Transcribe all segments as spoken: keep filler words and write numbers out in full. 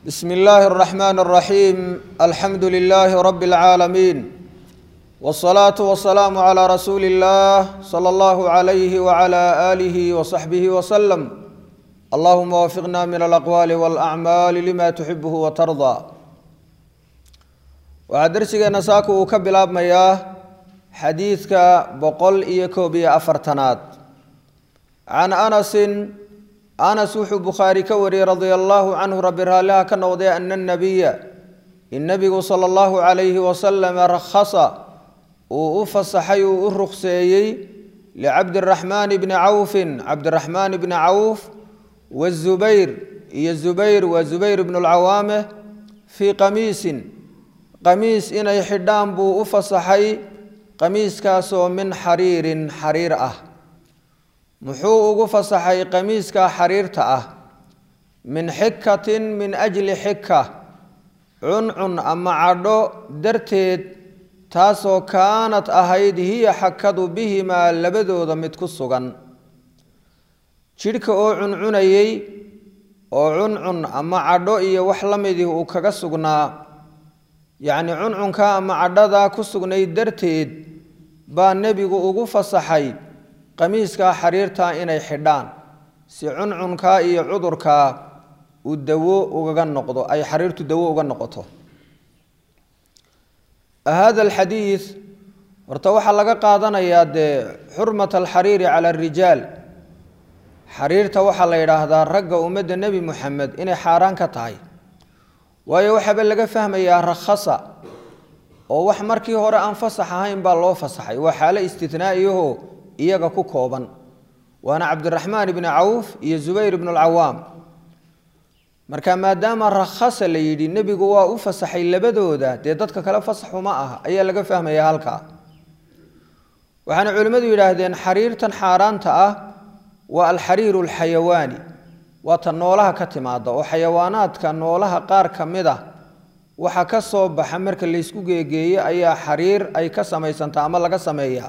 بسم الله الرحمن الرحيم الحمد لله رب العالمين والصلاة والسلام على رسول الله صلى الله عليه وعلى آله وصحبه وسلم اللهم وفقنا من الأقوال والأعمال لما تحبه وترضى وعدرسك نساك وكبل أبمياه حديثك بقل إيكوبي أفرتنات عن أنس أنس وحو بخاري كوري رضي الله عنه رب الله كنوضي أن النبي النبي صلى الله عليه وسلم رخص وأفصحي وأرخصي لعبد الرحمن بن عوف عبد الرحمن بن عوف والزبير هي الزبير والزبير بن العوامة في قميص قميص إن يحدان بو أفصحي قميص كاسو من حرير حرير أه محو ugu fasaxay qamiiska xariirta ah min xikatin min ajli xika cuncun ama cadho darteed taasoo kaanad ahayd hiya xakadu bihimaa labadooda mid ku sugan jidhka oo cuncunayay oo cuncun ama cadho iyo wax la midii uu kaga sugnaa yacni cuncunka ama cadhada ku sugnay darteed baa nebigu ugu fasaxay qamiiska xariirta inay xidhaan si cuncunka iyo cudurka uu dawo uga noqdo ay xariirtu dawo uga noqoto hada alxadiis horta waxa laga qaadanayaa de xurmat alxariiri cala alrijaal xariirta waxa la yiraahdaa ragga ummadda nabi maxamed inay xaaraan ka tahay waayo waxa laga fahmayaa rakhasa oo wax markii hore aan fasax ahayn baa loo fasaxay waa xaalo istithnaa'iyo iyaga ku kooban waana Abdurrahman ibn Auf iyo Zubayr ibn al-Awwam marka maadaama rakhasa la yiri nabigu waa u fasaxay labadooda de dadka kala fasaxu ma aha ayaa laga fahmayaa halka waxaana culimadu yiraahdeen xariirtan xaaraanta ah waa al-xariir al-xayawani waa tan noolaha ka timaada oo xayawaanaadka noolaha qaar kamid ah waxa ka soo baxa marka la isku geegeeyo ayaa xariir ay ka sameeysantaa ama laga sameeyaa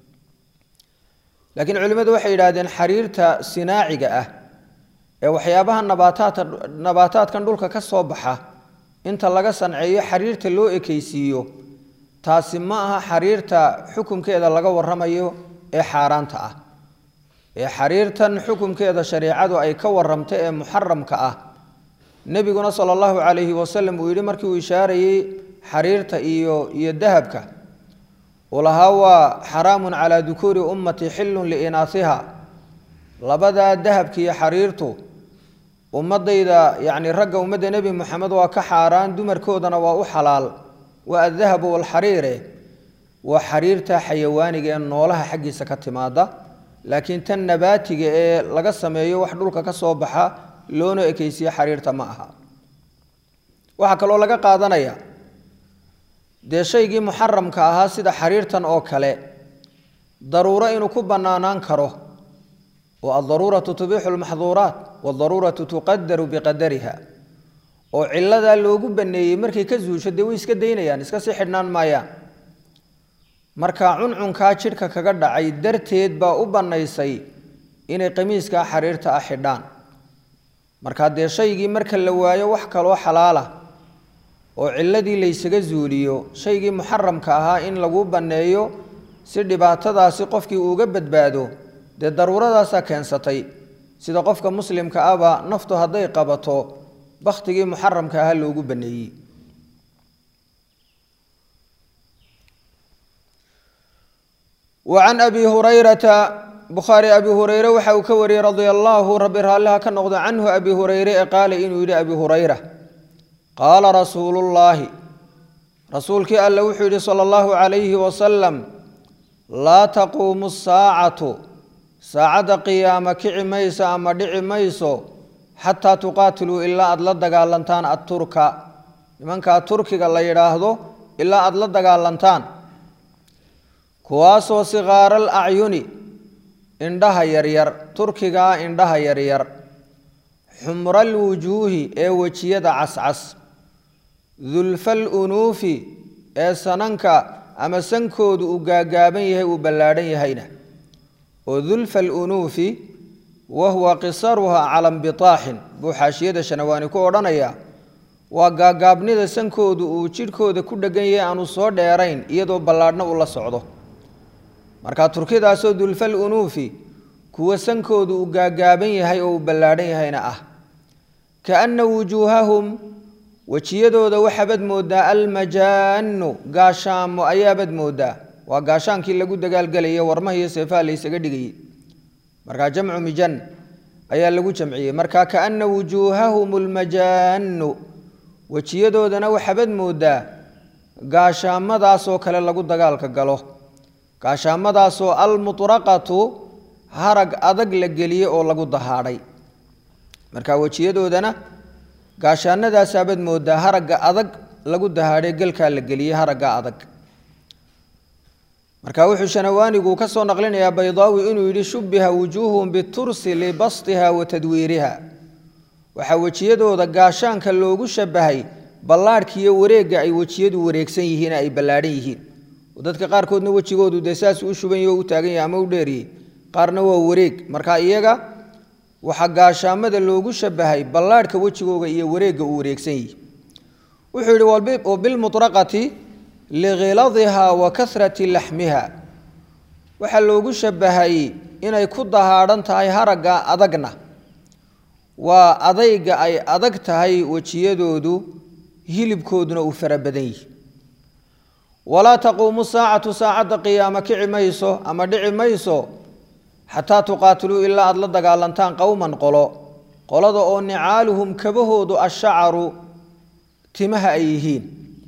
laakiin culimadu waxay yiraahdeen xariirta sinaaciga ah ee waxyaabaha nabaataadka nabaataadkan dhulka ka soo baxa inta laga sanceeyo xariirta loo ekeysiiyo taasi ma aha xariirta xukunkeeda laga waramayo ee xaaraanta ah ee xariirtan xukunkeeda shariicadu ay ka waramtay ee muharramka ah nabiguna sallallahu alayhi wasallam uu yiri markii uu ishaarayay xariirta iyo iyo dahabka ولها هو حرام على ذكور أمتي حل لإناثها لبدا ذهب كي حريرته أمضي إذا يعني رجع أمد نبي محمد وكحاران دمر كودنا وأحلال والذهب والحرير وحريرته حيواني جن نولها حق سكت ماذا لكن تنبات لقسم يوحدولك كصوبها لونه إكيسي حريرته معها وحكلوا لك قادنا يا de shaygii muharramka ahaa sida xariirtan oo kale daruuro inuu ku banaanaan karo oo ad-daruratu tubihu al-mahdhurat wad-daruratu tuqaddaru biqadariha oo cilada loogu baneeyay markay ka zuusho de way iska deynayaan iska si xidhnaan maayaan marka cuncunka jidhka kaga dhacay darteed baa u banaysay inay qamiiska xariirta ah xidhaan marka de shaygii marka la waayo wax kale oo xalaal ah oo ciladii la isaga zuuliyo shaygii muharramka ahaa in lagu baneeyo si dhibaatadaasi qofkii uga badbaado de daruuradaas keensatay sida qofka muslimka aba naftu haday qabato waqtigii muharramka ahaa loogu baneeyay وعن أبي هريرة بخاري أبي هريرة وحاو كوري رضي الله رب الله كنقض عنه أبي هريرة قال إنه إلى أبي هريرة قال رسول الله رسولك الله وحده صلى الله عليه وسلم لا تقوم الساعة ساعة قيامة كعميس أما دعميس حتى تقاتلوا إلا أدلد قالنتان الترك من كالترك قال يراهدو إلا أدلد قالنتان كواسو صغار الأعين إندها يرير تركيغا إندها يرير حمر الوجوه اي وجيدا عسعس ذلف الأنوف اي سننك أما سنكود وقاقابن يهي وبلادن يهينا وذلف الأنوف وهو قصرها على انبطاح بحاشية شنواني كورانيا waa gaagaabnida sankoodu uu jidhkooda ku dhagan yahay aanu soo dheerayn iyadoo ballaadhna uu la socdo marka turkidaasoo dulfal unuufi kuwa sankoodu uu gaagaaban yahay oo uu ballaadhan yahayna ah kaanna wujuuhahum wajiyadooda waxaabad moodaa almajaanu gaashaamo ayaabad moodaa waa gaashaankii lagu dagaalgalayay warmaha iyo seefaha la isaga dhigayay marka jamcu mijan ayaa lagu jamciyey marka kaanna wujuuhahum almajaanu wajiyadoodana waxaabad moodaa gaashaamadaasoo kale lagu dagaalka galo gaashaamadaasoo almutraqatu harag adag la geliyey oo lagu dahaadhay marka wajiyadoodana gaashaanadaasaabad moodaa haragga adag lagu dahaadhay galkaa la geliyey haragga adag marka wuxuu shanawaanigu ka soo naqlinayaa baydaawi inuu yidhi shubbiha wujuuhum bitursi libastiha wa tadwiiriha waxaa wejiyadooda gaashaanka loogu shabahay ballaadhkiiyo wareegga ay wejiyadu wareegsan yihiin ay ballaadhan yihiin dadka qaarkoodna wejigoodu dee saas u shuban yaho u taagan yahay ama u dheeriyey qaarna waa wareeg marka iyaga waxaa gaashaamada loogu shabahay ballaadhka wejigooga iyo wareegga uu wareegsan yihi wuxuu yidhi wabilmutraqati lighiladiha wa kasrati laxmiha waxaa loogu shabahay inay ku dahaadhan tahay haragga adagna waa adayga ay adag tahay wejiyadoodu hilibkooduna uu fara badan yihi walaa taquumu saacatu saacadda qiyaama kici mayso ama dhici mayso xataa tuqaatiluu ilaa aada la dagaalantaan qowman qolo qolada oo nicaaluhum kabahoodu ashacaru timaha ay yihiin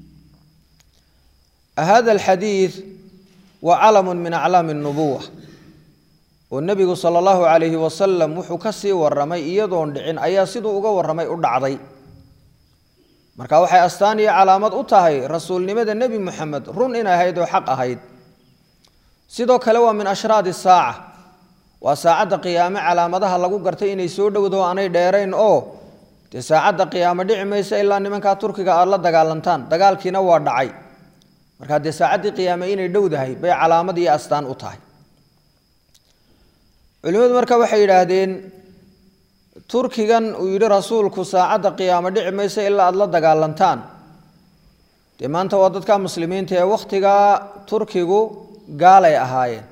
hada alxadiid waa calamun min aclaami nubuwa oo nebigu sala allahu calayhi wasalam wuxuu ka sii warramay iyadoon dhicin ayaa siduu uga warramay u dhacday marka waxay astaan iyo calaamad u tahay rasuulnimada nebi moxamed run inay ahayd oo xaq ahayd sidoo kale waa min ashraadi saaca waa saacadda qiyaame calaamadaha lagu gartay inay soo dhowdo aanay dheerayn oo dee saacadda qiyaame dhici maysa ilaa nimankaa turkiga aada la dagaalantaan dagaalkiina waa dhacay markaa dee saacaddii qiyaame inay dhowdahay bay calaamad iyo astaan u tahay culimmadu marka waxay yidhaahdeen turkigan uu yidhi rasuulku saacadda qiyaame dhici maysa ilaa aada la dagaalantaan dee maanta waa dadka muslimiinta ee wakhtigaa turkigu gaalay ahaayeen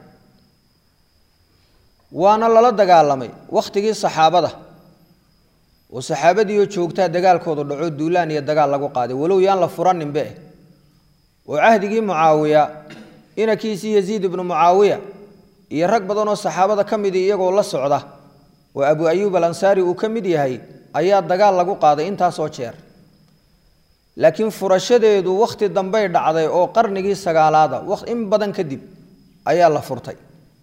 waana lala dagaalamay wakhtigii saxaabada oo saxaabadiioo joogtaa dagaalkooda dhaco duulaan iyo dagaal lagu qaaday walow yaan la furaninbe oo cahdigii mucaawiya inankiisii yaziid ibnu mucaawiya iyo rag badan oo saxaabada ka midi iyagoo la socda oo abu ayuub alansaari uu ka mid yahay ayaa dagaal lagu qaaday intaasoo jeer laakiin furashadeedu wakhti dambey dhacday oo qarnigii sagaalaada in badan kadib ayaa la furtay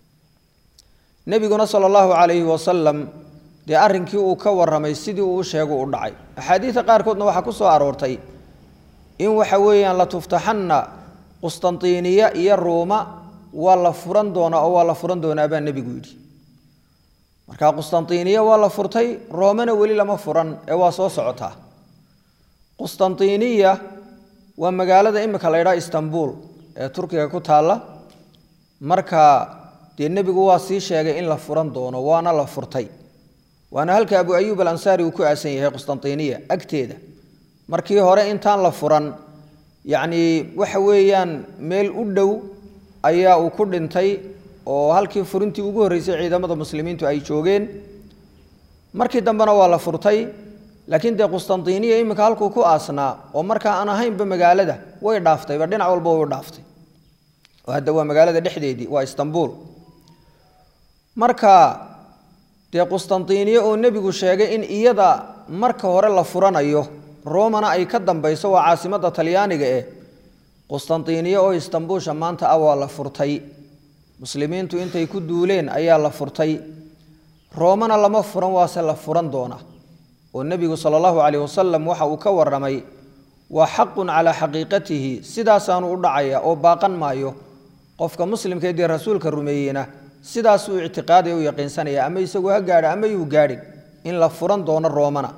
nebiguna sala allahu calayhi wasalam dee arrinkii uu ka warramay sidii uu u sheegu u dhacay axaadiida qaarkoodna waxaa ku soo aroortay in waxa weeyaan la tuftaxanna qustantiiniya iyo ruuma waa la furan doonaa oo waa la furan doonaa baa nebigu yidhi marka qustantiiniya waa la furtay roomana weli lama furan ee waa soo socotaa qustantiiniya waa magaalada imika la ydhaha istanbul ee turkiga ku taalla marka dee nebigu waa sii sheegay in la furan doono waana la furtay waana halka abu ayuub alansaari uu ku aasan yahay qustantiiniya agteeda markii hore intaan la furan yacnii waxa weeyaan meel u dhow ayaa uu ku dhintay oo halkii furintii ugu horreysay ciidamada muslimiintu ay joogeen markii dambena waa la furtay laakiin dee qustantiiniya iminka halkuu ku aasnaa oo markaa aan ahaynba magaalada way dhaaftayba dhinac walba way u dhaaftay oo hadda waa magaalada dhexdeedii waa istanbul marka dee qustantiiniya oo nebigu sheegay in iyada marka hore la furanayo roomana ay ka dambayso waa caasimadda talyaaniga eh qustantiiniya oo istanbuulsha maanta ah waa la furtay muslimiintu intay ku duuleen ayaa la furtay roomana lama furan waase la furan doona oo nebigu sala allahu calayh wasalam waxa uu ka warramay waa xaqun calaa xaqiiqatihi sidaasaanu u dhacaya oo baaqan maayo qofka muslimka dee rasuulka rumeeyeyna sidaasuu ictiqaadaya u yaqiinsanaya ama isagu ha gaadha ama yuu gaadhin in la furan doono roomana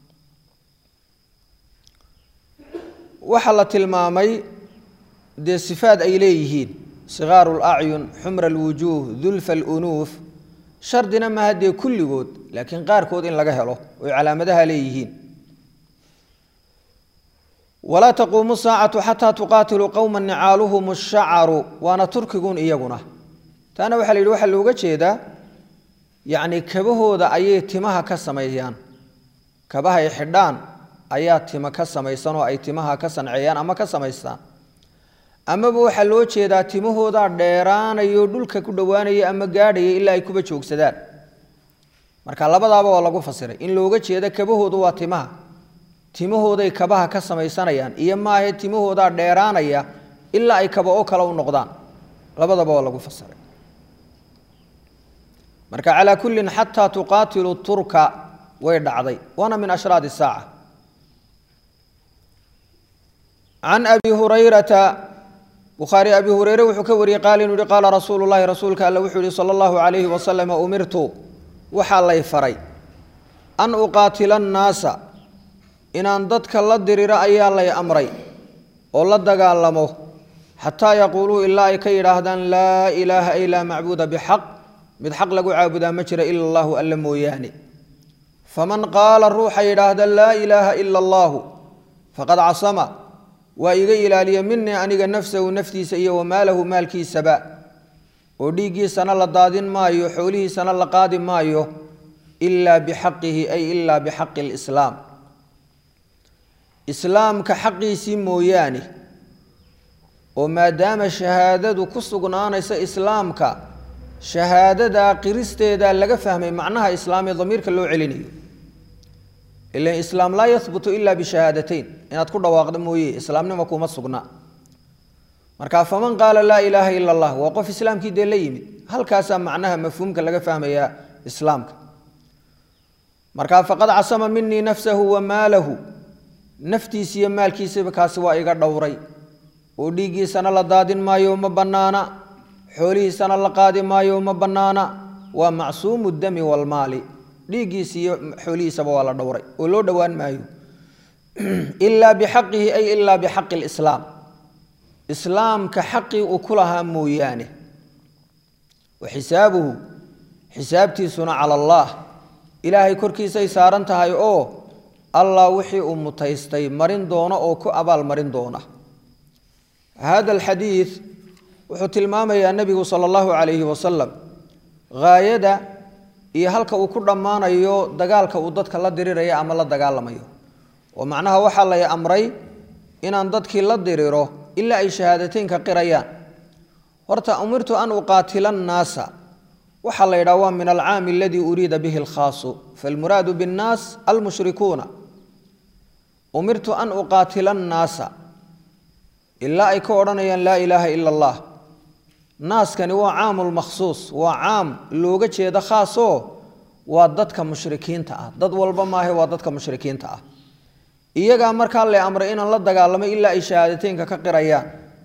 waxaa la tilmaamay dee sifaad ay leeyihiin sikaaru lacyun xumra alwujuuh dulfa alunuuf shardina maaha dee kulligood laakiin qaarkood in laga helo oy calaamadaha leeyihiin ولا تقوم الساعة حتى تقاتل قوما نعالهم الشعر وانا تركقون إيقنا تانا وحل الوحى اللوغة جيدا يعني كبهو دا أي تمها كسميان كبها يحدان أيات تما كسميسان وأي تمها كسن عيان أما كسميسان أما بوحى اللوغة جيدا تمهو دا ديران يودول كدواني أما قادي إلا يكوبة شوك سدان marka labadaaba waa lagu fasiray in looga jeedo kabahoodu waa timaha timahooday kabaha ka samaysanayaan iyo maahe timahooda dheeraanaya ilaa ay kaba oo kala u noqdaan labadaba waa lagu fasiray marka ala kullin hatta tuqatilu turka way dhacday wana min ashrad as-sa'a an abi hurairata bukhari abi hurayra wuxuu ka wariyay qaal inuu qala rasuulullaahi rasuulka alla wuxuu sallallahu alayhi wa sallam umirtu waxaa lay faray an uqaatila annaasa inaan dadka la diriro ayaa lay amray oo la dagaalamo xataa yaquuluu ilaa ay ka yidhaahdaan laa ilaaha ilaa macbuuda bixaq mid xaq lagu caabudaa ma jira ila allahu alla mooyaane faman qaala ruuxa yidhaahda laa ilaaha ila allahu faqad casama waa iga ilaaliya minii aniga nafsahu naftiisa iyo wamaalahu maalkiisaba oo dhiigiisana la daadin maayo xoolihiisana la qaadi maayo ilaa bixaqihi ay ilaa bixaqi lislaam islaamka xaqiisii mooyaane oo maadaama shahaadadu ku sugnaanaysa islaamka shahaadada qiristeeda laga fahmay macnaha islaamee damiirka loo celinayo ilaa islaam laa yathbutu ilaa bishahaadatayn inaad ku dhawaaqdo mooye islaamnimo kuma sugnaa marka faman qaala laa ilaaha illa allah wa qof islaamkii de la yimid halkaas macnaha mafhuumka laga fahmaya islaamka marka faqad asama minni nafsuhu wa maalahu naftiisa iyo maalkiisa kaasi waa iga dhowray oo dhiigiisana la daadin maayo ma banaana xoolihiisana la qaadi maayo ma banaana waa macsuumu dami wal maali dhiigiisa iyo xoolihiisa waa la dhowray oo loo dhawaan maayo illa bihaqihi ay illa bihaqi alislam إسلام كحقي وكلها مويانه وحسابه حسابتي سنة على الله إلهي كركي سيسارنتها أو الله وحي أمتيستي مرين دونه أو كأبال مرين دونه هذا الحديث وحط الماما يا النبي صلى الله عليه وسلم غاية إيهالك وكل مانا يو دقالك وددك الله درير يا أم الله دقال مايو ومعناها وحال يا أمري إن أنددك الله دريره إلا أي شهادتين كقريان ورت أمرت أن أقاتل الناس وحل يروان من العام الذي أريد به الخاص فالمراد بالناس المشركون أمرت أن أقاتل الناس إلا أي كورنيا لا إله إلا الله ناس كان هو عام المخصوص وعام لوجة شيء خاصه وضدك مشركين تأ ضد والبما هي وضدك مشركين تأ iyaga marka la amray in la dagaalamo illa ay shahaadateynka ka qirayaan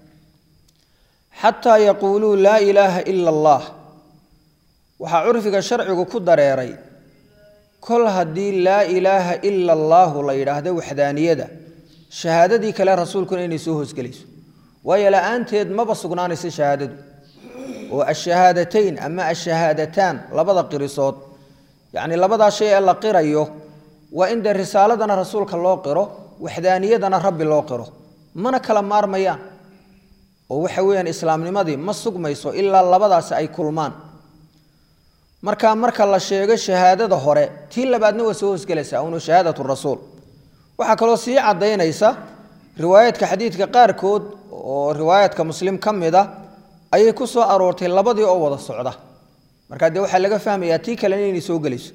hatta yaqulu la ilaha illa allah waxa urfiga sharcigu ku dareeray kol hadii la ilaha illa allah la yiraahdo wahdaaniyada shahaadadii kale rasuulku inay soo hoosgalayso way la aanteed ma basugnaanaysa shahaadadu oo ash-shahaadateyn ama ash-shahaadatan labada qirisood yaani labada shay ee la qirayo وإن الرسالة رسولك الله قره وحدانية رب الله قره من كلام مارميان وحويا إسلام لماذا ما السوق ما يسوى إلا الله بدأ سأي كلمان مركا مركا الله شيء شهادة ظهره تيل بعد نوسوس جلسة أو شهادة الرسول وحكوا سيء عدينا يسا رواية كحديث كقار كود ورواية كمسلم كم ده أي كسوة أرورت الله بدأ أول الصعدة مركا ده وحلقة فهم يأتيك لين يسوق جلس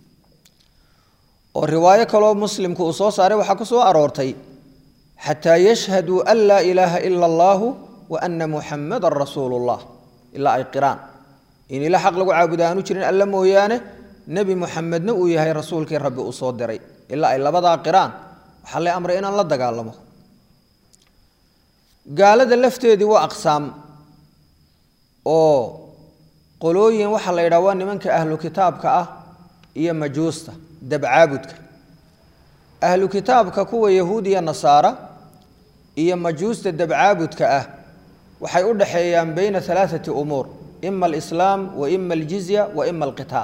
والرواية كلام مسلم كأصوص عليه وحكسوا أرورتي حتى يشهدوا أن لا إله إلا الله وأن محمد رسول الله إلا أي قران إن لا حق لقوا عابدان وشرين ألا مويانه نبي محمد نوي هاي رسولك رب أصود دري إلا إلا بضع قران وحل أمر إن الله دقالمه قال ذا اللفتة دي وأقسام أو قلوين وحل يروان منك أهل كتابك أه إيا مجوسته دب عابدك أهل كتابك كوا يهودي النصارى إيا مجوس دب عابدك أه وحيقول حيان بين ثلاثة أمور إما الإسلام وإما الجزية وإما القتال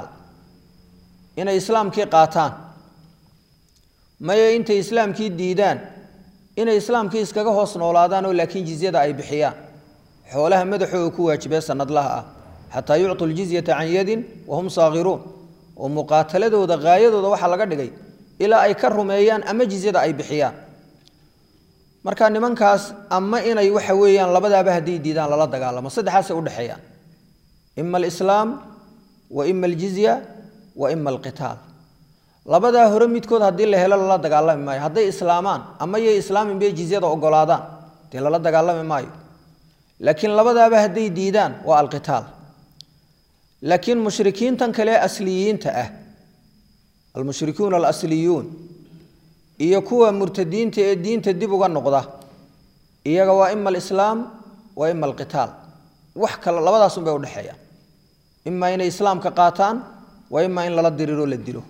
إن الإسلام كي قاتان ما أنت إسلام كي ديدان inay islaamkii iskaga hoos noolaadaan oo laakiin jizyada ay bixiyaan xoolaha madaxooda ku waajibay sanadlaha ah hatta yu'tu al-jizyata 'an yadin wa hum saghiruun oo muqaataladooda gaayadooda waxa laga dhigay ilaa ay ka rumeeyaan ama jizyada ay bixiyaan marka nimankaas ama inay waxa weeyaan labadaaba hadii diidaan lala dagaalamo saddexaas u dhaxeeyaan imma al-islaam wa imma al-jizya wa imma al-qital labada hore midkood hadii la helo lala dagaalami maayo haday islaamaan ama yey islaamin bay jizyada ogolaadaan tii lala dagaalami maayo laakiin labadaaba hadii diidaan waa al-qital laakiin mushrikiintan kale asliyiinta ah al-mushrikuun al-asliyuun iyo kuwa murtadiinta ee diinta dib uga noqda iyaga waa imma al-islaam wa imma al-qital wax kale labadaas un bay u dhaxeeyaan imma inay islaamka qaataan wa imma in lala diriro la dilo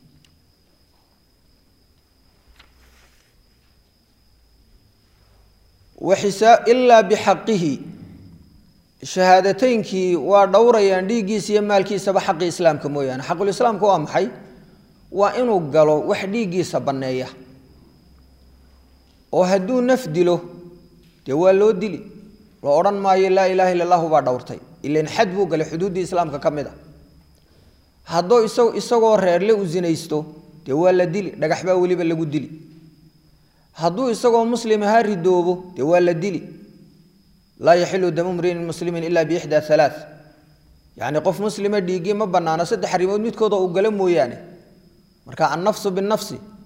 وحساب إلا بحقه شهادتين كي ودوريان ديجيس يمالكي سب حق الإسلام كمويان حق الإسلام كوام حي وإنه قالوا وحديجي سبنايه وهدو نفدله تولو دلي لوران ما لا إله إلا الله بعد دورتي إلا نحدبو قال حدود الإسلام ككمدا هدو إسو إسو غير له وزنيستو تولى دلي دقحبا ولي بلغو دلي هدو إسو مسلم هاري دوبو تولى دلي لا يحل دم امرئ مسلم إلا بإحدى ثلاث يعني قف مسلم ديجي ما بنانا سد حريمود ميدكودا او غلا مويانه marka النفس بالنفس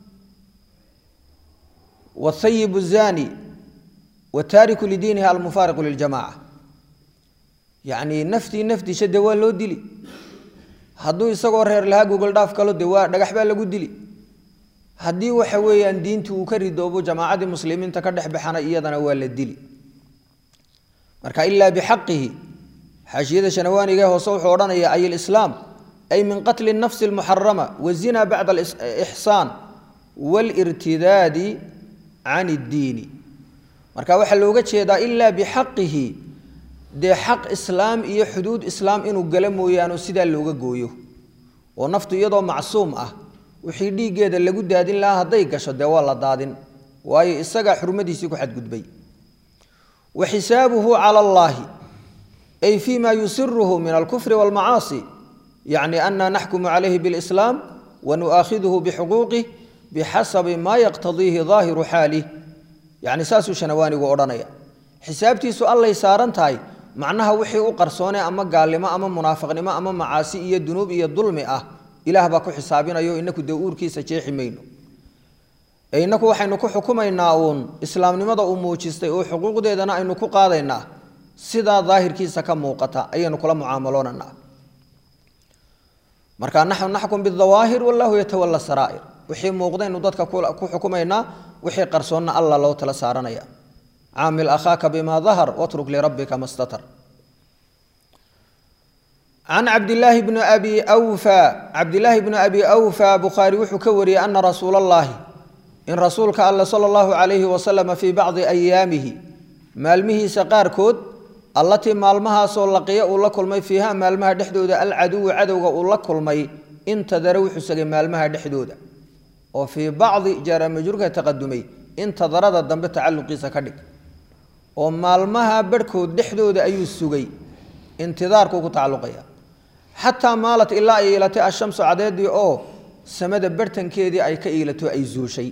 والثيب الزاني والتارك لدينها المفارق للجماعه يعني نفتي نفتي شد waa loo dili haduu isagoo reer laha google dhaaf kalo dawaa dhagax baa lagu dili hadii waxa weeyaan diintu uu ka ridoobo jamaacada muslimiinta ka dhaxbaxana iyadana waa la dili marka illa bihaqihi حاشية شنواني هو صوح ورانيا أي الإسلام أي من قتل النفس المحرمة والزنا بعد الإحصان والارتداد عن الدين مركا waxa looga jeedaa illa bihaqihi de xaq islaam iyo xuduud islaam inuu gala mooyaano sida looga gooyo oo naftu iyadoo macsuum ah wixii dhiigeeda lagu daadin lahaa haday gasho de waa la daadin waayo isaga xurmadiisii ku xad gudbay wa hisabuhu ala allah أي فيما يسره من الكفر والمعاصي يعني أن نحكم عليه بالإسلام ونؤاخذه بحقوقه بحسب ما يقتضيه ظاهر حاله يعني ساسو شنواني وأورانيا حسابتي سؤال الله يسارنتاي معناها وحي وقرصوني أما قالما أما منافقنما أما معاصي إيا الذنوب إيا الظلم أه إله باكو حسابنا يو إنكو دور كيسا جيحي مينو إنكو وحي نكو حكومينا أون إسلام نمضى أموشيستي أو حقوق ديدنا إنكو قاضينا sida daahirkiisa ka muuqata ayaynu kula mucaamaloonana marka naxnu naxkum bidhawaahir wallahu yatawalla saraa'ir wixii muuqdaynu dadka ku xukumayna wixii qarsoonna alla loo tala saaranaya aamil akhaka bima dhahar watruk li rabbika mastatar عن عبد الله بن أبي أوفى عبد الله بن أبي أوفى بخاري وحكوري أن رسول الله إن رسولك الله صلى الله عليه وسلم في بعض أيامه مالمه سقار كود التي مالمها سو لقيه ولا كلمي فيها مالمها دحدوده العدو عدوغا ولا كلمي انتظر وحسغ مالمها دحدوده وفي بعض جرى مجرك تقدمي انتظرد الدنب تعلقيسا كدغ ومالمها بدكو دحدوده ايو سوغي انتظاركو تعلقيا حتى مالت الا ايلتي الشمس عديدي او سمد برتنكيدي اي كايلتو اي زوشي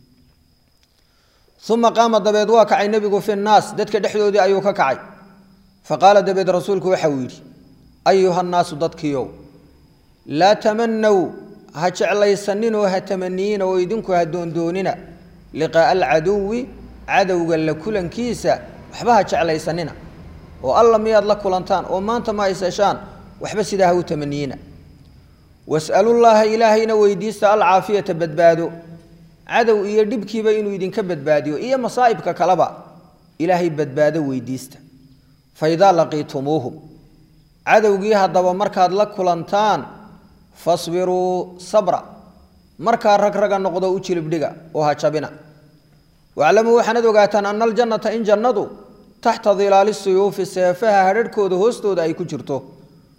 ثم قام دبيد واكعي نبيغو في الناس ددك دحدودي ايو ككعي فقال دبيد رسولك وحويري ايها الناس ددكيو لا تمنوا هجعليسنين وهتمنين ويدنكو هدوندوننا لقاء العدو عدو لكلن كيسا وحبها هجعليسنين والله مياد لكلنتان وما انت ما يسشان وحبا سيده تمنينا واسألوا الله إلهينا ويديست العافية بدبادو عدو iyo dibkiiba inuu idin ka badbaadiyo iyo masaa'ibka kalaba ilaahay badbaado weydiista fayda laqitumuhum cadawgii hadaba markaad la kulantaan fasbiru sabra marka rag raga noqdo u jilibdhiga oo ha jabina wa'lamu waxaad ogaataan an al jannata in jannadu tahta dhilali suyuf sayfaha harirkooda hoostooda ay ku jirto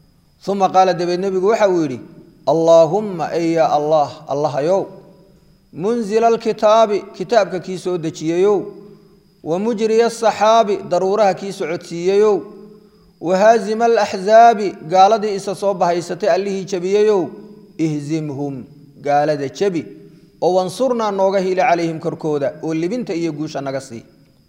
thumma qala dabi nabigu waxa uu yiri allahumma ayya allah allah yow منزل الكتاب كتابك كيسو دجييو ومجري الصحاب ضرورها كيسو عدسييو وهازم الأحزاب قال دي إسا صوبها إساتي اللي جبييو اهزمهم قال دي جبي وانصرنا نوغه عليهم كركودا واللي بنت إيقوش نقصي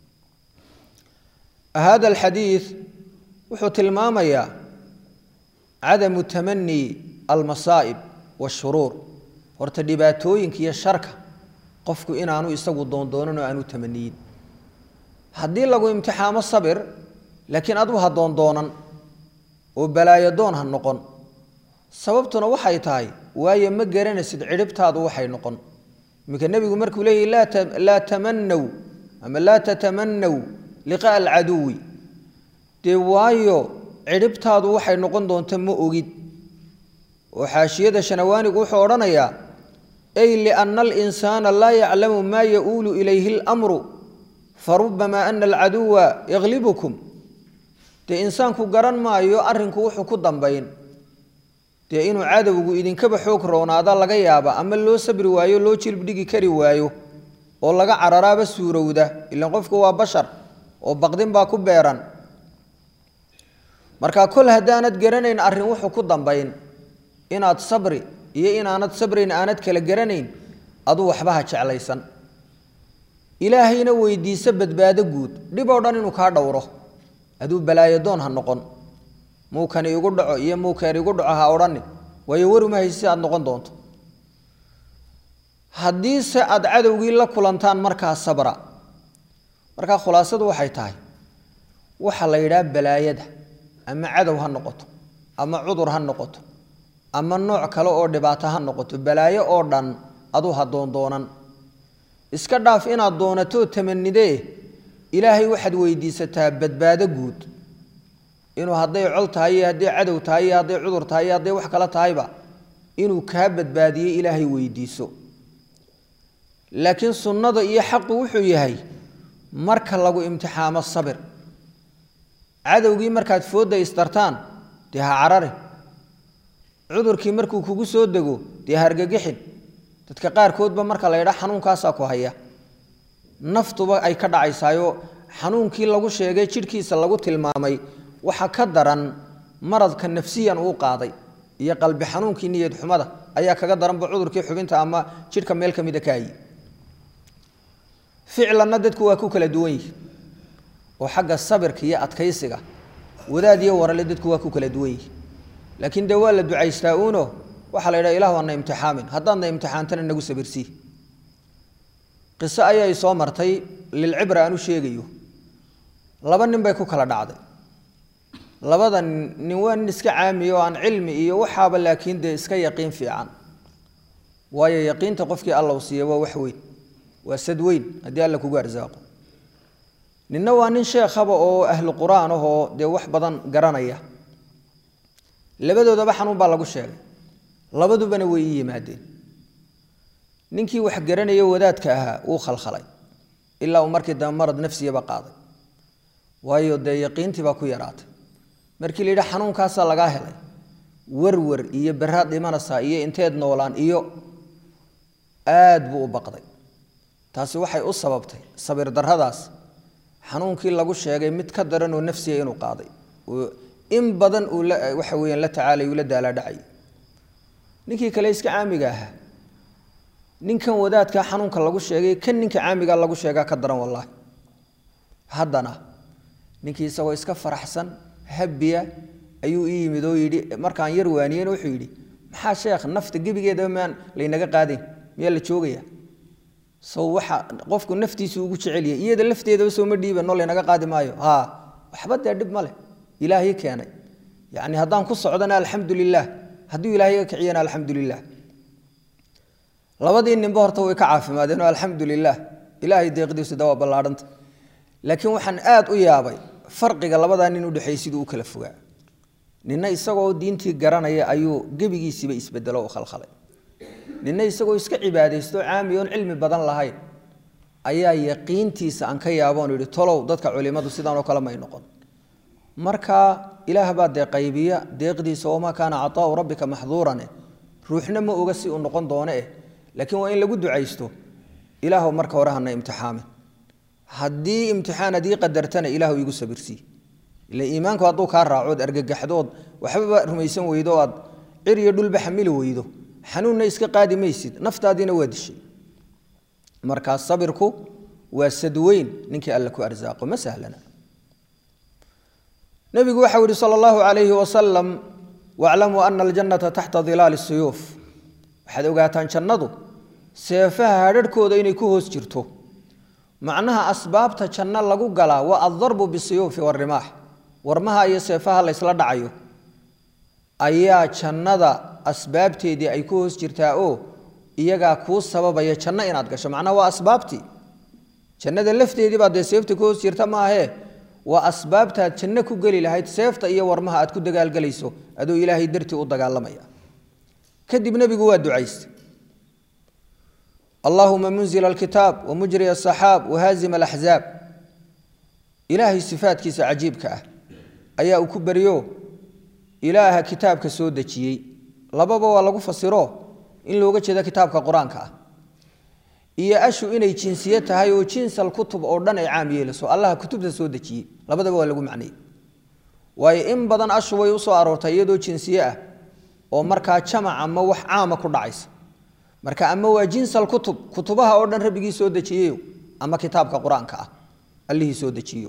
هذا الحديث وحوت المامية عدم تمني المصائب والشرور ورتدباتوين كي الشركة قفكو إن أنو يستقو دون دونن وأنو تمنيين هدين لغو امتحام الصبر لكن أدوها دون دونن وبلايا دونها النقن سببتنا وحي تاي وهي مقرين سيد عربتها وحي نقن ممكن النبي مركو ليه لا لا تمنوا أما لا تتمنوا لقاء العدو دي وايو عربتها وحي نقن دون تمو أجد وحاشية شنواني قوحو ورانيا أي لأن الإنسان لا يعلم ما يؤول إليه الأمر فربما أن العدو يغلبكم دي إنسان كو قران ما يؤرن كوحو كدن بين دي إنو عدو إذن كبحوك رونا هذا لغا يابا أما اللو سبر وايو لو تشيل بديكي كري وايو ولغا عرارا بسورو ده إلا نقفكو وبشر وبقدين باكو بيران marka kul hadaanad garanayn arin wuxuu ku dambayn inaad sabri iyo inaanad sabrin aanad kala garanayn adu waxba ha jeclaysan ilaahayna weydiisa badbaado guud dhib oo dhan inuu ka dhawro adu balaayo doon ha noqon muu kan igu dhaco iyo muu ka igu dhaco ha oran way waruma haysi aad noqon doonto hadii se aad cadowgii la kulantaan marka sabra marka khulaasadu waxay tahay waxa la yiraahdo balaayada ama cadow ha noqoto ama cudur ha noqoto ama nooc kale oo dhibaato ha noqoto balaayo oo dhan adu ha doon doonan iska dhaaf inaad doonato tamanidee ilaahay waxaad weydiisataa badbaado guud inuu haday col tahay haday cadow tahay haday cudur tahay haday wax kale tahayba inuu ka badbaadiyo ilaahay weydiiso laakiin sunnada iyo xaqu wuxuu yahay marka lagu imtixaamo sabir cadowgii markaad fooda istartaan dee ha carare cudurkii markuu kugu soo dego dee hargagixin dadka qaarkoodba marka la yidhaa xanuunkaasaa ku haya naftuba ay ka dhacaysaayo xanuunkii lagu sheegay jidhkiisa lagu tilmaamay waxa ka daran maradka nafsiyan uu qaaday iyo qalbi xanuunkii niyad xumada ayaa kaga daranba cudurkii xubinta ama jidhka meel ka mid ah kaay ficlanna dadku waa ku kala duwan yihiin oo xagga sabirka iyo adkaysiga wadaad iyo warale dadku waa ku kala duwan yihiin laakiin de waa la ducaystaa uuno waxa la yiraahdaa ilaahu ana imtixaamin haddaadna imtixaantana nagu sabirsii qiso ayay soo martay lil cibra aanu sheegayo laba nin bay ku kala dhacday labada nin waa nin iska caamiyo aan cilmi iyo waxaaba laakiin de iska yaqiin fiican waayo yaqiinta qofkii Allah uu siiyay waa wax weyn waa sad weyn haddii Allah kugu arsaaqo ninna waa nin sheekhaba oo ahlu quraan oo de wax badan garanaya labadoodaba xanuun baa lagu sheegay labadubana way yimaadeen ninkii wax garanaya wadaadka ahaa uu khalkhalay ilaa markii dambe marad nafsiga qaaday waayo de yaqiintii baa ku yaraatay markii leeyahay xanuunkaas laga helay warwar iyo baraad dhimanaysa iyo inteed noolaan iyo aad buu u baqday taasi waxay u sababtay sabir darradaas xanuunkii lagu sheegay mid ka daran oo nafsiga inuu qaaday in badan uu waxa weeyaan la tacaalay uu la daala dhacay ninkii kale iska caamiga ah ninkan wadaadka xanuunka lagu sheegay kan ninka caamiga lagu sheega ka daran wallahi haddana ninkii isagoo iska faraxsan habiya ayuu ii yimid oo yiri markaan yar waaniyeen wuxuu yiri maxaa sheekh nafta gabigeeda maan leeynaga qaadin miya la joogaya soo waxa qofku naftiisu ugu jecel yahay iyada lafteeda soo ma dhiiban oo leeynaga qaadi maayo ha waxba dib male ilaahi keenay yaani haddaan ku socdana alxamdulillah haddii ilaahi ka kiciyana alxamdulillah labadii ninba horta way ka caafimaadeen oo alxamdulillah ilaahi deeqdiisu dawa ballaadhanta laakiin waxaan aad u yaabay farqiga labada nin u dhaxay sidoo uu kala fogaa ninna isagoo diintii garanaya ayuu gabigiisiba isbedelo oo khalkhalay ninna isagoo iska cibaadeysto caamiyoon cilmi badan lahayn ayaa yaqiintiisa aan ka yaaboon yiri tolow dadka culimadu sidaan oo kala may noqon marka ilaah baa de qaybiya deeqdiisa oo ma kaana ataa rabbika mahduuran ruuxna ma oga si uu noqon doono eh laakiin waa in lagu ducaysto ilaahu marka hore hana imtixaamin haddii imtixaan hadii qadartana ilaahu igu sabirsii ila iimaanku hadduu kaa raacood argagaxdood waxba rumaysan weydo aad cir iyo dhulba xamili weydo xanuunna iska qaadi maysid naftaadiina waa dishay markaa sabirku waa sadweyn ninkii alla ku arsaaqo ma sahlana nabigu waxa uu sallallahu alayhi wa sallam wa'lamu anna al-jannata tahta dhilal as-suyuf waxaad ogaataan jannadu seefaha hadhadhkooda inay ku hoos jirto macnaha asbaabta janna lagu galaa waa ad-darbu bis-suyuf war-rimah warmaha iyo seefaha la isla dhacayo ayaa jannada asbaabteedii ay ku hoos jirtaa oo iyaga ku sababaya janna inaad gasho macnaha waa asbaabtii jannada lafteedii baa de seefta ku hoos jirta ma ahe waa asbaabta janna ku gali lahayd seefta iyo warmaha aad ku dagaal galayso adoo ilaahay dartii u dagaalamaya kadib nabigu waa ducaystay اللهم منزل الكتاب ومجري السحاب وهازم الأحزاب إلهي صفات كيس عجيب كأه أيا أكبريو إله كتاب كسودة شيء لبابا ولا قفصيروه إن لو جت هذا كتاب كقرآن كأه إيا أشو إني جنسيتها هاي وجنس الكتب أردن عام يلسو الله كتب سودة شيء لبابا ولا قوم معني وإن بدن أشو ويوصل أروتها يدو جنسية ومركها جمع عم وح عام كل عيس marka ama waa jinsal kutub kutubaha oo dhan rabbiga soo dajiyo ama kitaabka quraanka ah allahi soo dajiyo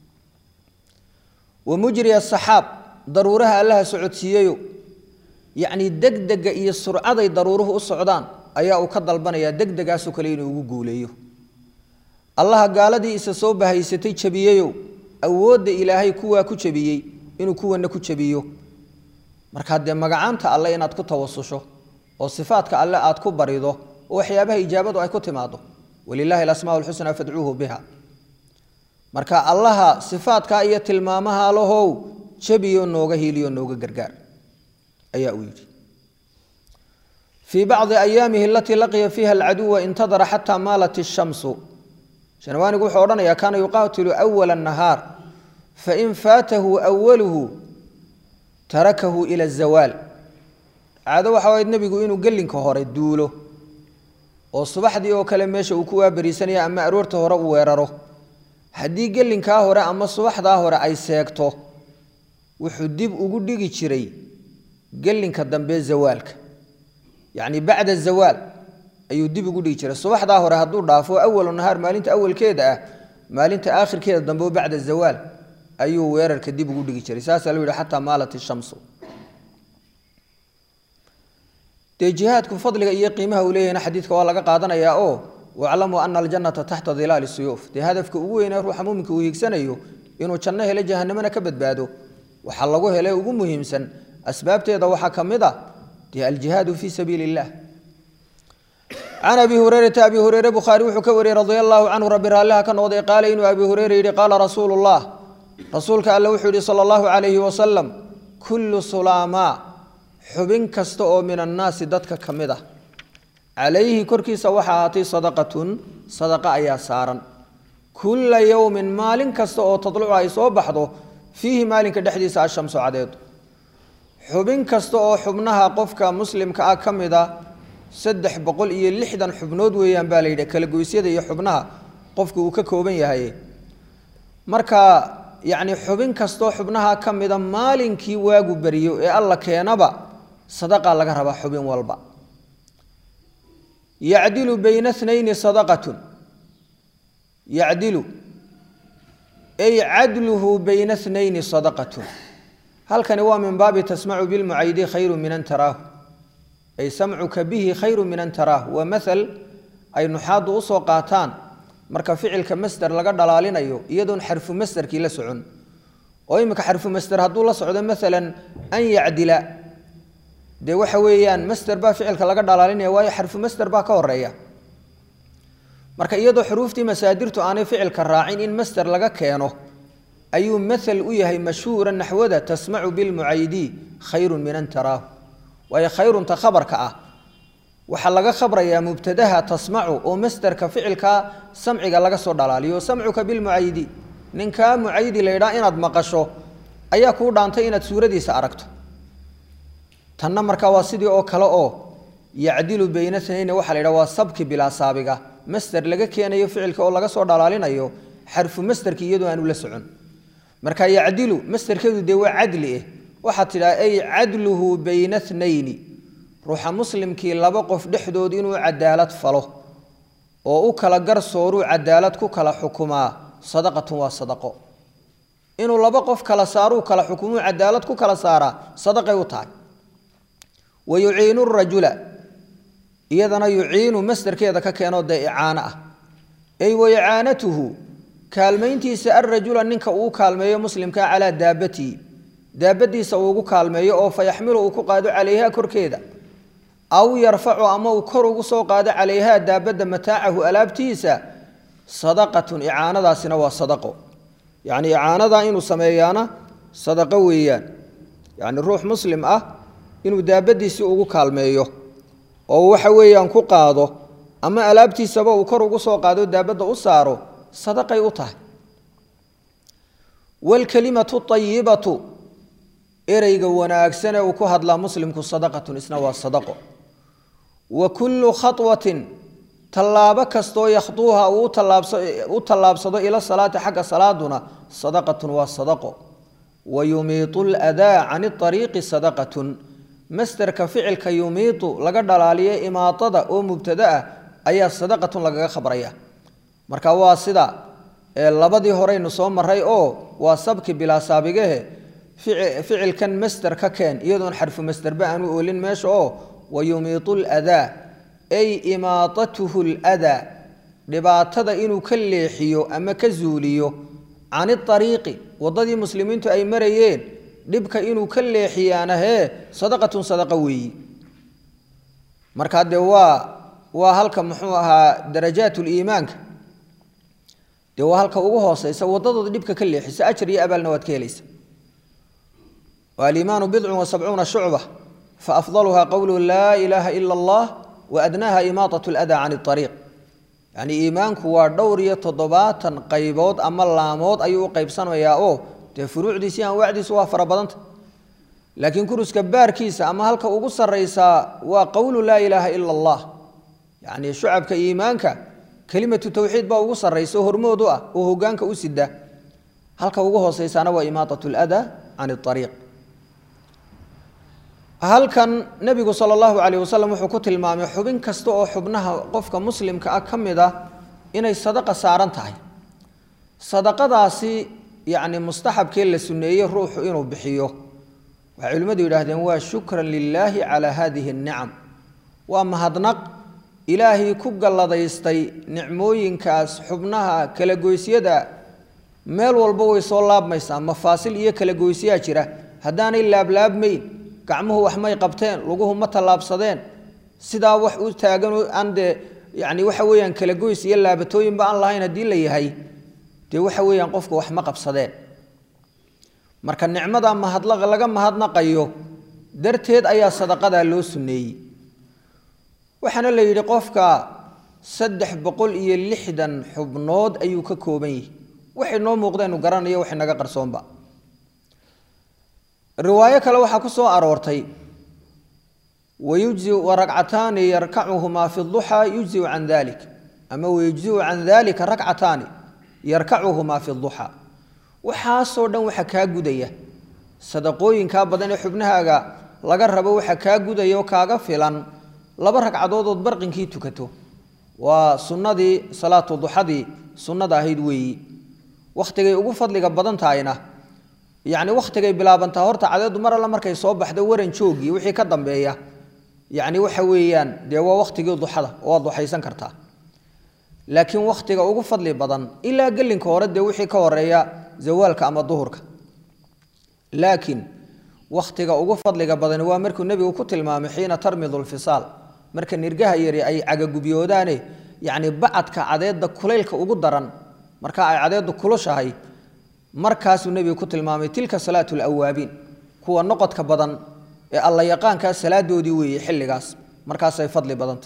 wa mujri as-sahab daruuraha allaha socodsiiyo yaani degdega iyo surcaday daruuruhu u socdaan ayaa uu ka dalbanaya degdegaas oo kale inuu ugu guuleeyo allaha gaaladii isa soo bahaysatay jabiyeeyo awoodda ilaahay kuwa ku jabiyay inuu kuwana ku jabiyo marka de magacaanta alla inaad ku tawassusho oo sifaadka alle aad ku barido oo waxyaabaha ijaabadu ay ku timaado walillahi al-asmaa'ul husna fad'uuhu biha marka allaha sifaadka iyo tilmaamaha lahow jabiyo nooga hiiliyo nooga gargaar ayaa uu yiri fi ba'd ayamihi allati laqiya fiha al-aduwa intadara hatta malat ash-shamsu shanwaanigu wuxuu oranayaa kana yuqatilu awwal an-nahar fa in fatahu awwaluhu tarakahu ila az-zawal عادة وحوائد نبيكو إنو قلنك هوري دولو وصباح دي أو كلام ماشا وكوا بريسانيا أما أرورته هورا ويرارو حدي قلنك هورا أما الصباح دا هورا أي سيكتو وحديب وقود ديكي تشري قلنك الدنبي زوالك يعني بعد الزوال أيو ديب وقود ديكي تشري الصباح دا هورا هدور دافو أول النهار مالينت أول كيدا مالينت آخر كيدا الدنبو بعد الزوال أيو ويرار كديب وقود ديكي تشري ساسا لولا حتى مالت الشمس جهادكم فضلك إيه قيمها ولينا حديثك والله قادنا يا أو واعلموا أن الجنة تحت ظلال السيوف دي هدفك وين روح ممك ويكسنيو إنه جنة إلى جهنم أنا كبد بعده وحلقوه إليه وقوم مهمسا أسباب تيضا وحكم ذا دي الجهاد في سبيل الله عن أبي هريرة أبي هريرة بخاري وحكوري رضي الله عنه ربي الله كان وضي قال إنه أبي هريرة قال رسول الله رسولك الله وحوري صلى الله عليه وسلم كل سلاما حبين كستو من الناس دتك كمده عليه كركي سوحاتي صدقة صدقة أيا سارا كل يوم مال كستو تطلع أي صوبحضه فيه مال كدحديث الشمس عديد حبين كستو حبنها قفك مسلم كأكمده سدح بقول إيه لحدا حبنود ويان بالي ده كالجويسية دي حبنها قفك وككوبين يهاي مركا يعني حبين كستو حبنها كمده مال كي واجو بريو إيه الله كينبا صدقة لك ربا حبين والبا يعدل بين اثنين صدقة يعدل أي عدله بين اثنين صدقة هل كان هو من باب تسمع بالمعيد خير من أن تراه أي سمعك به خير من أن تراه ومثل أي نحاض أسوقاتان مركا فعل كمستر لقد دلالين أيو يدون حرف مستر كي لسعون ويمك حرف مستر هدو لسعود مثلا أن يعدل دي waxa weeyaan master ba ficilka laga dhalaalinaya way xarfu master ba ka horeeya marka iyadoo xuruuftii masaadirtu aanay ficilka raacin in master laga keeno ayuu masal u yahay mashhuuran nahwada tasma'u bil mu'aydi khayrun min an tarahu way khayrun ta khabarka ah waxa laga khabraya mubtadaha tasma'u oo masterka ficilka samciga laga soo dhalaaliyo sam'uka bil mu'aydi ninka mu'aydi leeyahay inaad maqasho ayaa ku dhaantay inaad suuradiisa aragto tanna marka waa sidii oo kale oo يعدل بين اثنين وحل إلى وصبك بلا سابقة مستر لقى كان يفعل كأول لقى صور دلالين أيوه حرف مستر كي يدو أنو لسعون مركا يعدل مستر كيدو دوا عدله وحتى لا أي عدله بين اثنين روح مسلم كي لبقف دحدود إنو عدالة فله وأكل قرصورو عدالة كلا حكما صدقة وصدقة إنو لبقف كلا صارو كلا حكمو عدالة كلا صارا صدقة وطاع ويعين الرجل إذا يعين مستر كذا كأنه ده إعانة أي وإعانته كالمينتي سأر الرجل أنك أو كالمي مسلم كا على دابتي دابتي سوق كالمي أو فيحمله كقاد عليها كركيدا أو يرفع أما كرق سوق قاد عليها دابت متاعه ألابتيسا صدقة إعانة ذا سنوا صدقه يعني إعانة ذا إنه سميانا صدقة ويان يعني الروح مسلم أه إنه دابتي سوق كالميه أو وحويان كقاده أما ألابتيسا أو كرق سوق قاد دابت أساره صدقة يوطه والكلمة الطيبة إريق وناكسنة وكهد لا مسلم كصدقة إسنوا الصدقة وكل خطوة طلاب كستو يخطوها أو طلاب صدق إلى الصلاة حق صلاتنا صدقة والصدقة ويميط الأداء عن الطريق صدقة مستر كفعل كيميط لقد دلالية إماطة أو مبتدأ أي صدقة لقد خبرية marka waa sida ee labadii hore inuu soo maray oo waa sabki bila saabigahe ficilkan master ka keen iyadoon xarfu master ba aanu oolin meesha oo wayumiitul adaa ay imaatatuhu al adaa dhibaatada inuu ka leexiyo ama ka zuuliyo aan tariiqi wadadii muslimiintu ay marayeen dhibka inuu ka leexiyaana he sadaqatun sadaqa weey marka de waa waa halka muxuu ahaa darajaatul iimaanka dee waa halka ugu hooseysa wadadooda dhibka ka leexisa ajr iyo abaalna waad ka helaysa wal-iimaanu bid'un wa sab'una shu'bah fa afdaluha qawlu laa ilaaha illa allah wa adnaaha imaatatu al-adaa 'an at-tariiq yani iimaanku waa dhowr iyo toddobaatan qaybood ama laamood ayuu u qaybsanayaa oo dee furuucdiisii aan wacdiisu waa fara badanta laakiin kuruska baarkiisa ama halka ugu sarreysa waa qawlu laa ilaaha illa allah yani shucabka iimaanka كلمة التوحيد با ugu sareyso hormoodu ah oo hogaanka u sida halka ugu hooseysana waa imaatatu al-adha an at-tariiq halkan nabigu sallallahu alayhi wasallam wuxuu ku tilmaamay xubin kasta oo xubnaha qofka muslimka ah kamida inay sadaqa saaran tahay sadaqadaasi yaani mustahabkee la suneeyay ruuxu inuu bixiyo waxa culimadu yiraahdeen waa shukran lillahi ala hadhihi an-ni'am wa mahadnaq إلهي كوجل ضيستي نعموين كاس حبناها كلا جويسيدا مال والبوي صلاب ما يسام مفاصل إيه كلا جويسيا شرا هداني اللاب لاب مين كعمه وحماي قبتين لقوهم مطلاب صدين سدا وح تاجنوا عند يعني وحويان كلا جويسيا اللاب توين بقى الله يندي لي هاي دي وحويان قفك وحما قب صدين مركن نعمة ما هدلغ لقى ما هدنا قيو درتيد أي صدقة لو سني waxana la yiri qofka saddex boqol iyo lixdan xubnood ayuu ka kooban yahay waxay noo muuqdeen u garanayo wax naga qarsoonba riwaayo kale waxa ku soo aroortay wayujzi wa rak'atan yarka'uhuma fi dhuha yujzi an dhalik ama wayujzi an dhalik rak'atan yarka'uhuma fi dhuha waxa soo dhan waxa ka gudaya sadaqooyinka badan ee xubnahaaga laga rabo waxa ka gudaya oo kaaga filan laba ragcadood barqinkii tukato waa sunnadii salaatu duhadii sunnada ahayd weeyi waqtigay ugu fadliga badan taayna yaani waqtigay bilaabanta horta cadeedu mar alla markay soo baxdo waran joogi wixii ka dambeeya yaani waxa weeyaan de waa waqtigii duhada oo duhaysan kartaa laakiin waqtiga ugu fadli badan ila galinka hore de wixii ka horeeya zawaalka ama duhurka laakiin waqtiga ugu fadliga badan waa markuu nabigu ku tilmaamay xiina tarmidul fisaal marka nirgaha yari ay cagagubiyoodaane yaani bacadka cadeeda kuleylka ugu daran marka ay cadeedu kulushahay markaas uu nabigu ku tilmaamay tilka salaatul awaabin kuwa noqodka badan ee alla yaqaanka salaadoodii weeyay xilligaas markaas ay fadli badanta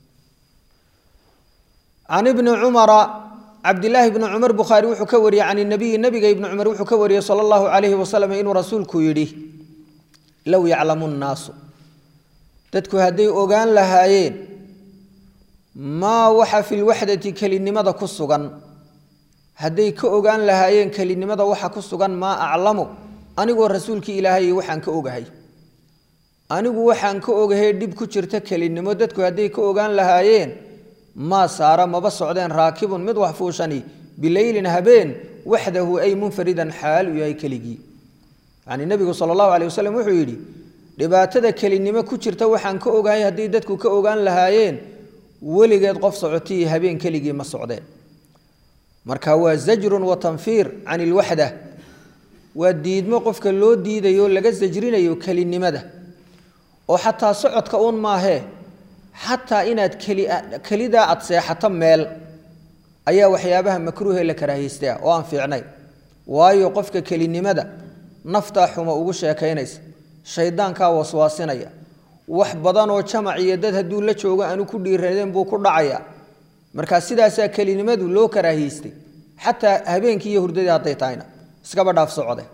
عن ابن عمر عبد الله بن عمر بخاري وحو كوري عن النبي النبي ابن عمر وحو كوري صلى الله عليه وسلم إنه رسولك يدي لو يعلم الناس dadku hadday ogaan lahaayeen maa waxa fil wahdati kalinimada ku sugan hadday ka ogaan lahaayeen kalinimada waxa ku sugan maa aclamu anigoo rasuulkii ilaahay waxaan ka ogahay anigu waxaan ka ogahay dib ku jirta kalinimo dadku hadday ka ogaan lahaayeen ma saara maba socdeen raakibun mid wax fuushani bilaylin habeen wahdahu ay munfaridan xaal yahay kaligi yani nabigu sallallahu alayhi wasallam wuxuu yiri dhibaatada kalinimo ku jirta waxaan ka ogahay hadii dadku ka ogaan lahaayeen waligeed qof socotay habeen kaligi ma socdeen marka waa zajrun wa tanfir an alwahda waa diidmo qofka loo diidayo laga sajrinayo kalinimada oo xataa socodka uun maahe xataa inaad kali kalida ad seexato meel ayaa waxyaabaha makruuh ee la karaahiyay oo aan fiicnay waayo qofka kalinimada nafta xuma ugu sheekaynaysa shaydaanka waswaasinaya wax badan oo jamac iyo dad haduu la joogo aanu ku dhiiradeen buu ku dhacaya marka sidaas kalinimadu loo karaahiyay xataa habeenkii iyo hurdada haday taayna iska badhaaf socode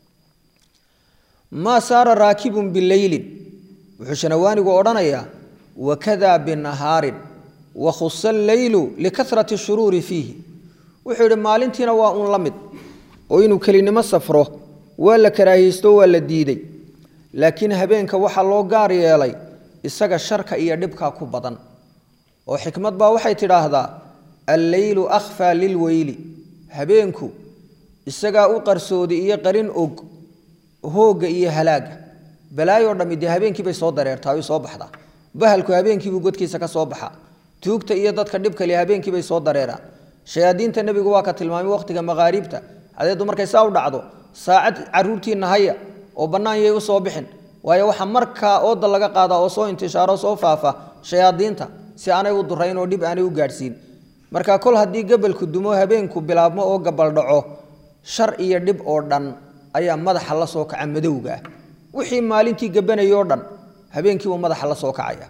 ma saara raakibun bilayl wuxuu shanawaanigu odhanaya wakada binahaarin wa khussa al-laylu likathrati shururi fihi wuxuu maalintiina waa un lamid oo inuu kalinimo safro waa la karaahiysto waa la diiday laakiin habeenka waxa loo gaar yeelay isaga sharka iyo dhibka ku badan oo xikmad baa waxay tiraahdaa al-laylu akhfa lil-wayli habeenku isaga u qarsoodi iyo qarin og hooga iyo halaaga balaayo dhamid habeenkii bay soo dareertaa oo soo baxda bahalku habeenkii buu godkiisa ka soo baxa tuugta iyo dadka dhibka leh habeenkii bay soo dareeraan shayaadiinta nabigu waa ka tilmaamay waqtiga maqaaribta adeedu markay saa u dhacdo saacad caruurtiina haya oo banaanyay u soo bixin waayo waxa markaa oo dal laga qaada oo soo intishaaro soo faafa shayaadiinta si aanay u durayn oo dib aanay u gaarsiin marka kol hadii gabalku dumo habeenku bilaabmo oo gabal dhaco shar iyo dib oo dhan ayaa madaxa la soo kaca madowga wixii maalintii gabanayo dhan habeenkii uu madaxa la soo kacaya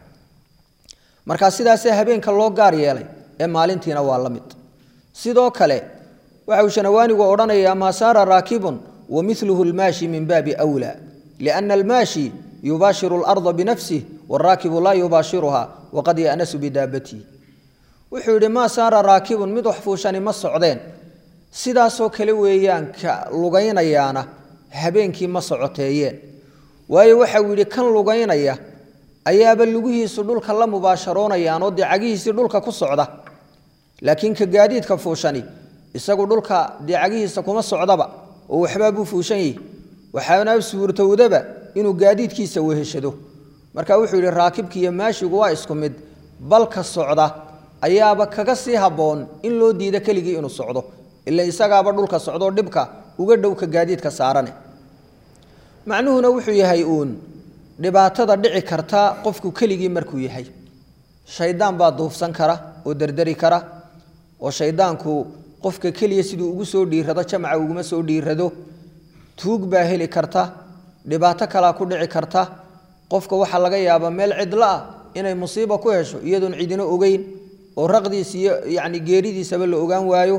marka sidaas habeenka loo gaar yeelay ee maalintiina waa la mid sidoo kale waxa uu shanawaanigu odhanaya ma saara raakibun wa mithluhu al-mashi min babi awla lianna al-mashi yubashiru al-ardh binafsihi wal-rakibu la yubashiruha wa qad yanasu bidabati wuxuu yiri ma saara raakibun mid wax fuushani ma socdeen sidaasoo kale weeyaan ka lugaynayaana habeenkii ma socoteeyeen waayo waxa uu yiri kan lugaynaya ayaaba lugihiisu dhulka la mubaasharoonayaan oo dicagihiisa dhulka ku socda laakiin ka gaadiidka fuushani isagu dhulka dicagihiisa kuma socdaba oo waxba buu fuushan yahay waxaana suurtowdaba inuu gaadiidkiisa weheshado marka wuxuu yiri raakibkii iyo maashigu waa isku mid balka socda ayaaba kaga sii haboon in loo diido kaligii inuu socdo illa isagaaba dhulka socdo dhibka uga dhow ka gaadiidka saarane macnuhuna wuxuu yahay uun dhibaatada dhici karta qofku kaligii markuu yahay shaydaan baa duufsan kara oo dardari kara oo shaydaanku qofka kaliya sidoo ugu soo dhiirado jamaca ugu soo dhiirado tuug baa heli karta dhibaato kala ku dhici karta qofka waxa laga yaabaa meel cidla inay musiibo ku hesho iyadoon cidina ogeyn oo raqdiisa yaani geeridiisaba la ogaan waayo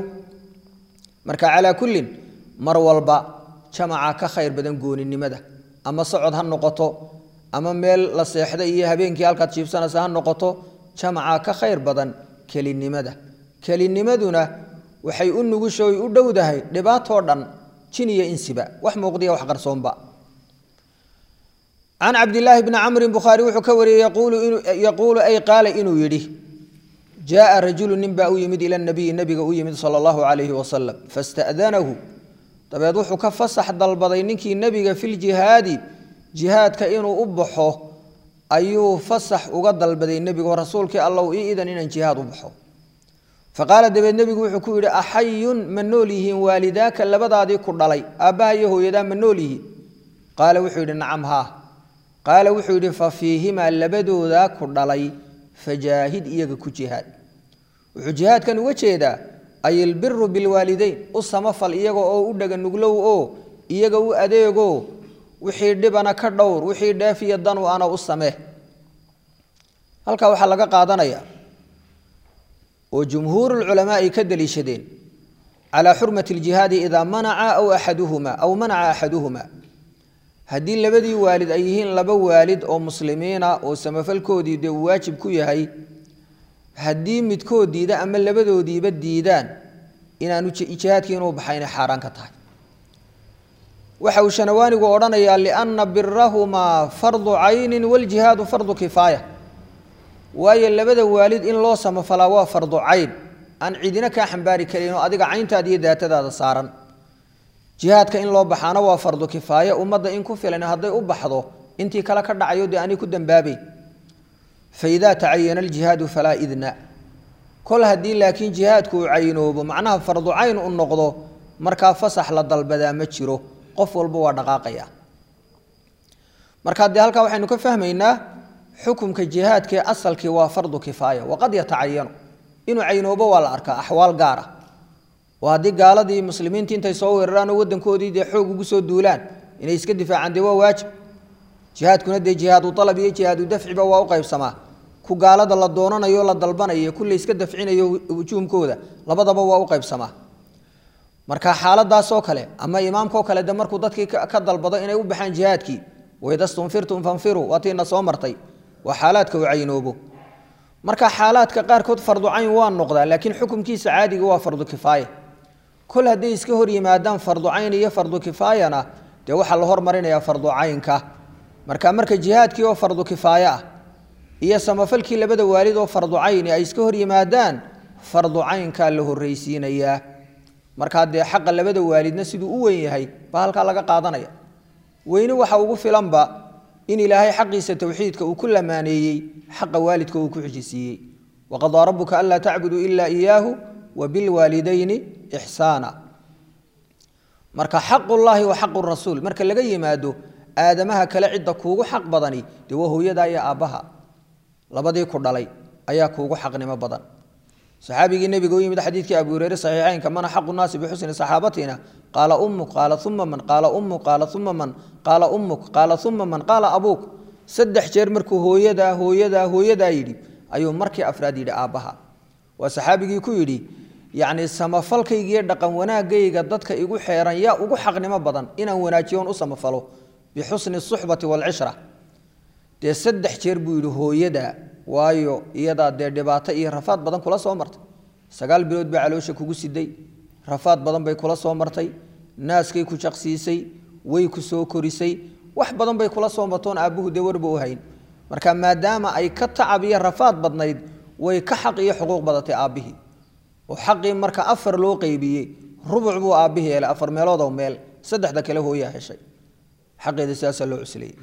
marka ala kullin mar walba jamaca ka khayr badan gooninimada ama socod ha noqoto ama meel la seexda iyo habeenkii halka jiibsanaysa ha noqoto jamaca ka khayr badan kalinimada kalinimaduna waxay u nugushoy u dhowdahay dhibaato dhan jiniya insiba wax muuqdiya wax qarsoonba عن عبد الله بن عمرو البخاري وحكوري يقول يقول أي قال إنه يدي جاء رجل نبأ يمد إلى النبي النبي يمد صلى الله عليه وسلم فاستأذنه طب يضوح كفصح ضلبضينك النبي في الجهاد جهاد كأنه أبحه أيو فصح وقد البدي النبي ورسولك الله إذن إن جهاد أبحه فقال دب النبي وحكوري أحي من نوله والداك لبضع ذي كردلي أبايه يدا من نوله قال وحوري نعم ها قال وحوري ففيهما لبدو ذاك الضلي فجاهد إياك كجهاد وجهاد كان وجهدا أي البر بالوالدين أصما فال إياك أو أدق النقلو أو إياك أو أديقو وحير دبنا كدور وحير دافي الدن وأنا أصمه هلك وحلقة قادنا يا وجمهور العلماء كدلي شدين على حرمة الجهاد إذا منع أو أحدهما أو منع أحدهما haddii labadii waalid ay yihiin laba waalid oo muslimiina oo samafalkoodii dee uu waajib ku yahay haddii midkood diida ama labadoodiiba diidaan inaanu jihaadkii inuu baxay inay xaaraan ka tahay waxa uu shanawaanigu odhanayaa lianna birahumaa fardu caynin waljihaadu fardu kifaaya waayo labada waalid in loo samafalaa waa fardu cayn aan cidina kaa xambaari karin oo adiga cayntaada iyo daatadaada saaran jihaadka in loo baxaana waa fardu kifaaya ummadda in ku filan hadday u baxdo intii kale ka dhacayo dee ani ku dambaabay faidaa tacayana aljihaadu falaa idna kol haddii laakiin jihaadku uu caynoobo macnaha fardu cayn u noqdo markaa fasax la dalbadaa ma jiro qof walba waa dhaqaaqaya marka dee halkaa waxaynu ka fahmaynaa xukumka jihaadkee asalkii waa fardu kifaaya waqad yatacayanu inuu caynoobo waa la arkaa axwaal gaar ah oo haddii gaaladii muslimiintii intay soo weeraraan oo waddankoodii dee xoog ugu soo duulaan inay iska difaacaan dee waa waajib jihaadkuna dee jihaadu dalab iyo jihaadu dafciba waa u qaybsamaa ku gaalada la doonanayo la dalbanayo ku la iska dafcinayo wujuumkooda labadaba waa u qaybsamaa marka xaaladaasoo kale ama imaamkoo kale de markuu dadkii ka dalbado inay u baxaan jihaadkii waidastunfirtum fanfiruu waatiina soo martay waa xaalaadka uu caynoobo marka xaalaadka qaarkood fardu cayn waa noqdaa laakiin xukumkiisa caadiga waa fardu kifaaya kol hadday iska hor yimaadaan fardu cayn iyo fardu kifaayana dee waxaa la hormarinayaa fardu caynka marka marka jihaadkii oo fardu kifaaya ah iyo samafalkii labada waalid oo fardu cayni ay iska hor yimaadaan fardu caynkaa la horreysiinayaa markaa dee xaqa labada waalidna siduu u weyn yahay baa halkaa laga qaadanaya weyne waxa ugu filanba in ilaahay xaqiisa tawxiidka uu ku lamaaneeyey xaqa waalidka uu ku xijisiiyey waqadaa rabbuka anlaa tacbuduu ilaa iyaahu wabilwaalidayni ixsaana marka xaqullaahi wa xaqu rasuul marka laga yimaado aadamaha kale cidda kuugu xaq badani dee waa hooyadaa iyo aabbaha labadii ku dhalay ayaa kuugu xaqnimo badan saxaabigii nebiga u yimid xadiidkii abu hureyre saxiixaynka mana xaqu naasi bixusni saxaabatina qaala ummuk qaala uma man qaala ummuk qaala uma man qaala ummuk qaala uma man qaala abuuk saddex jeer markuu hooyadaa hooyadaa hooyadaa yidhi ayuu markii afraad yidhi aabbaha waa saxaabigii ku yidhi yacni samafalkaygiiyo dhaqan wanaagayga dadka igu xeeran yaa ugu xaqnimo badan inaan wanaajiyoon u samafalo bixusni suxbati waalcishra dee saddex jeer buu yidhi hooyadaa waayo iyadaa dee dhibaato iyo rafaad badan kula soo martay sagaal bilood baa caloosha kugu siday rafaad badan bay kula soo martay naaskay ku jaqsiisay way ku soo korisay wax badan bay kula soo martoon aabbuhu dee warba u hayn marka maadaama ay ka tacab iyo rafaad badnayd way ka xaq iyo xuquuq badatay aabbihii oo xaqii marka afar loo qaybiyey rubuc buu aabbihii helay afar meelood oo meel saddexda kale hooyaa heshay xaqeeda sidaasaa loo cusliyey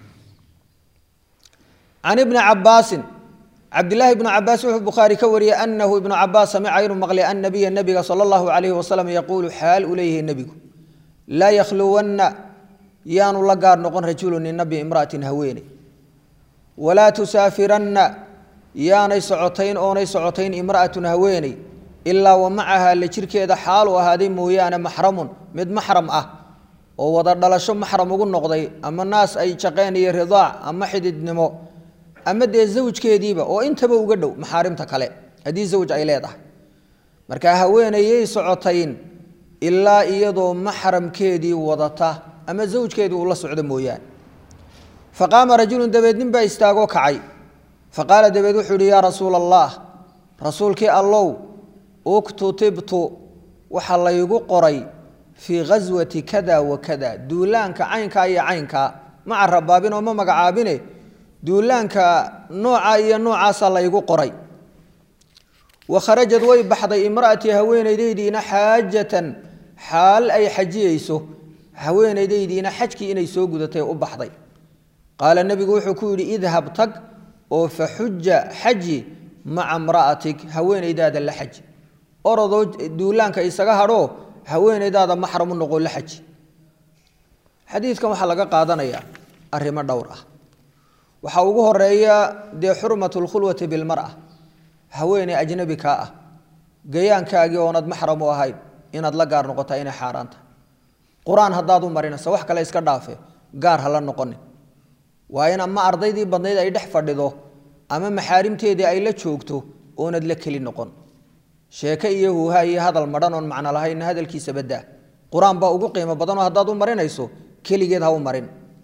can ibni cabbaasin عبد الله بن عباس وحب بخاري كوري أنه ابن عباس سمع عين مغلي النبي النبي صلى الله عليه وسلم يقول حال إليه النبي لا يخلون يان لقار نقول رجل النبي امرأة هويني ولا تسافرن يان سعتين أو سعتين امرأة هويني إلا ومعها لشركة ذا حال وهذه مويان محرم مد محرم أه ووضع دلشم محرم وقول نقضي أما الناس أي شقين رضاع أما حدد نمو ama dee zawjkeediiba oo intaba uga dhow maxaarimta kale haddii zawj ay leedahay marka haweenayay socotayn ilaa iyadoo maxramkeedii wadata ama zawjkeedii uu la socdo mooyaan faqaama rajulun dabeed nin baa istaagoo kacay faqaala dabeed wuxuu yidhi yaa rasuula allah rasuulkii allow uktutibtu waxa laygu qoray fii ghaswati kada wa kada duulaanka caynkaa iyo caynkaa maca rabaabin oo ma magacaabine duulaanka nooca iyo noocaasa laygu qoray wakharajad way baxday imra'atii haweenaydaydiina xaajatan xaal ay xajiyeyso haweenaydaydiina xajkii inay soo gudatay u baxday qaala nebigu wuxuu ku yidhi idhab tag oo faxuja xaji maca imra'atik haweenaydaada la xaji orodoo duulaanka isaga hadhoo haweenaydaada maxram u noqo la xaji xadiidkan waxaa laga qaadanayaa arrimo dhowr ah waxa ugu horeeya dee xurmatu lkhulwati bilmar'a haweeney ajnabi kaa ah gayaankaagii oonad maxram u ahayn inaad la gaar noqotaa inay xaaraan tahay qur-aan haddaad u marinayso wax kale iska dhaafe gaar ha la noqonin waa in ama ardaydii badnayd ay dhex fadhido ama maxaarimteedii ay la joogto oonad la keli noqon sheeke iyo huuha iyo hadal madhan oon macno lahayn hadalkiisa baddaa qur-aan baa ugu qiimo badanoo haddaad u marinayso keligeed ha u marin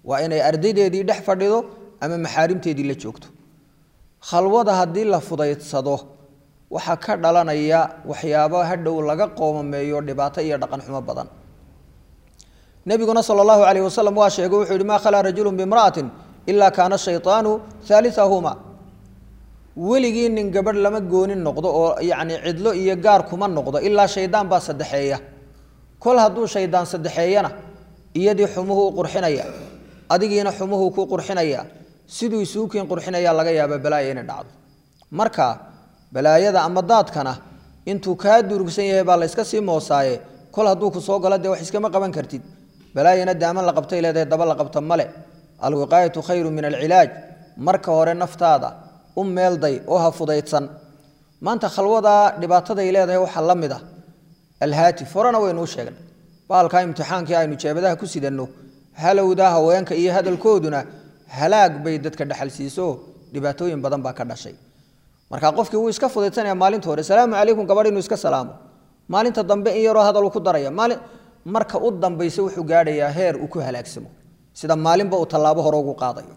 waa inay ardaydeedii dhex fadhido ama maxaarimteedii la joogto khalwada haddii la fudaydsado waxa ka dhalanaya waxyaabo hadhow laga qoomameeyo dhibaato iyo dhaqan xumo badan nabiguna sallallahu alayhi wasallam waa sheegay wuxuu yiri ma khala rajulun bimra'atin illa kana shaytaanu thalithahuma weligii nin gabadh lama goonin noqdo oo yaani cidlo iyo gaar kuma noqdo ilaa shaydaan baa saddexeeya kol hadduu shaydaan saddexeeyana iyadii xumuhu u qurxinaya adigiina xumuhu ku qurxinaya siduu isuukiin qurxinaya laga yaabo balaayo inay dhacdo marka balaayada ama daadkana intuu ka durugsan yahay baa la iska sii moosaaye kol hadduu ku soo galo de wax iskama qaban kartid balaayana daaman la qabtay leedahay daba la qabta male alwiqaayatu khayru min alcilaaj marka hore naftaada u meelday oo ha fudaydsan maanta khalwada dhibaatada ay leedahay waxa la mid ah alhaati forana waynu sheegnay baalka imtixaankii aynu jeebadaha ku sidanno halowda haweenka iyo hadalkooduna halaag bay dadka dhaxal siiso dhibaatooyin badan baa ka dhashay marka qofkii uu iska fudaydsanaya maalinta hore salaamu calaykum gabadh inuu iska salaamo maalinta dambe in yaroo hadal ku daraya maalin marka u dambaysa wuxuu gaadhayaa heer uu ku halaagsamo sida maalinba uu tallaabo hore ugu qaadayo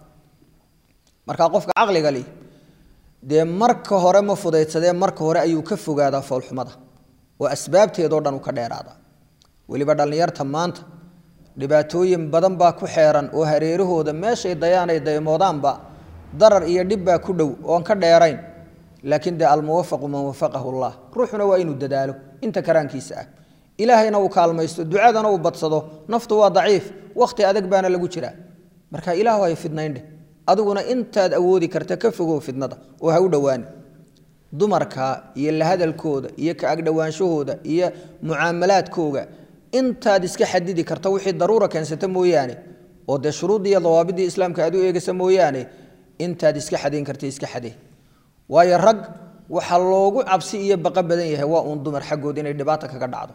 marka qofka aqliga leh de marka hore ma fudaydsadee marka hore ayuu ka fogaadaa foolxumada oo asbaabteedoo dhan u ka dheeraada weliba dhalinyarta maanta dhibaatooyin badan baa ku xeeran oo hareerahooda meeshay dayaanay daymoodaanba darar iyo dhib baa ku dhow oon ka dheerayn laakiin de almuwafaqu man wafaqahu allah ruuxuna waa inuu dadaalo inta karaankiisa ah ilaahayna uu kaalmaysto ducadana uu badsado naftu waa daciif waqti adag baana lagu jiraa marka ilaahu ay fidnayndhe adiguna intaad awoodi karta ka fogow fidnada oo ha u dhawaani dumarka iyo la hadalkooda iyo ka ag dhawaanshahooda iyo mucaamalaadkooda intaad iska xadidi karta wixii daruura keensata mooyaane oo de shuruudii iyo dawaabidii islaamka aad u eegaysa mooyaane intaad iska xadin karta iska xadee waayo rag waxa loogu cabsi iyo baqa badan yahay waa uun dumar xagood inay dhibaato kaga dhacdo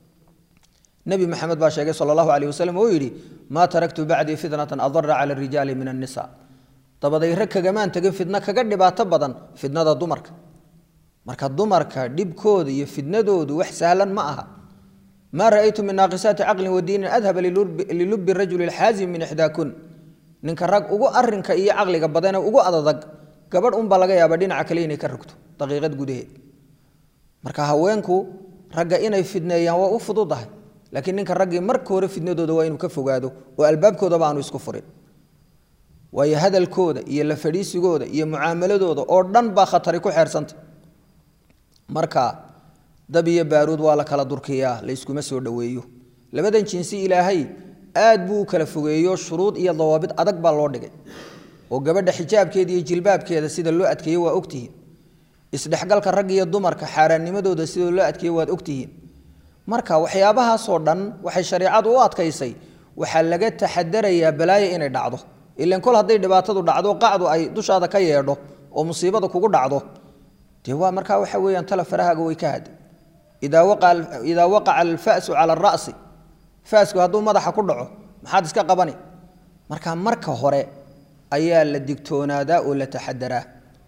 nabi maxamed baa sheegay sallallahu alayhi wasallam oo yiri ma taraktu ba'di fitnatan adarra ala ar-rijali min an-nisa tabaday rag kaga maan tagin fitna kaga dhibaato badan fitnada dumarka marka dumarka dibkooda iyo fitnadoodu wax sahlan ma aha ma ra'aytu min naqisati aqli wa diin adhab lilub ar-rajul al-hazim min ihdakun ninka rag ugu arinka iyo aqliga badan ugu adadag gabadh un baa laga yaabaa dhinaca kale inay ka rugto daqiiqad gudaheed marka haweenku ragga inay fidneeyaan waa u fududahay laakiin ninka raggii marka hore fidnadooda waa inuu ka fogaado oo albaabkooda baanu isku furin waayo hadalkooda iyo la fadhiisigooda iyo mucaamaladooda oo dhan baa khatari ku xeersanta marka dab iyo baaruud waa la kala durkiyaa la iskuma soo dhaweeyo labadan jinsi ilaahay aad buu kala fogeeyo shuruud iyo dawaabid adag baa loo dhigay oo gabadha xijaabkeeda iyo jilbaabkeeda sida loo adkeeyo waa ogtihiin isdhexgalka rag iyo dumarka xaaraanimadooda sida loo adkeeyo waa ogtihiin marka waxyaabahaas oo dhan waxay shariicadu u adkaysay waxa laga taxadarayaa balaayo inay dhacdo ilaan kol haday dhibaatadu dhacdo qacdu ay dushaada ka yeedho oo musiibada kugu dhacdo de waa marka waxa weeyaan tala farahaaga way ka haday ida waqa ida waqa al-fa'su 'ala ar-ra's faasku haduu madaxa ku dhaco maxaad iska qabani marka marka hore ayaa la digtoonaada oo la taxadaraa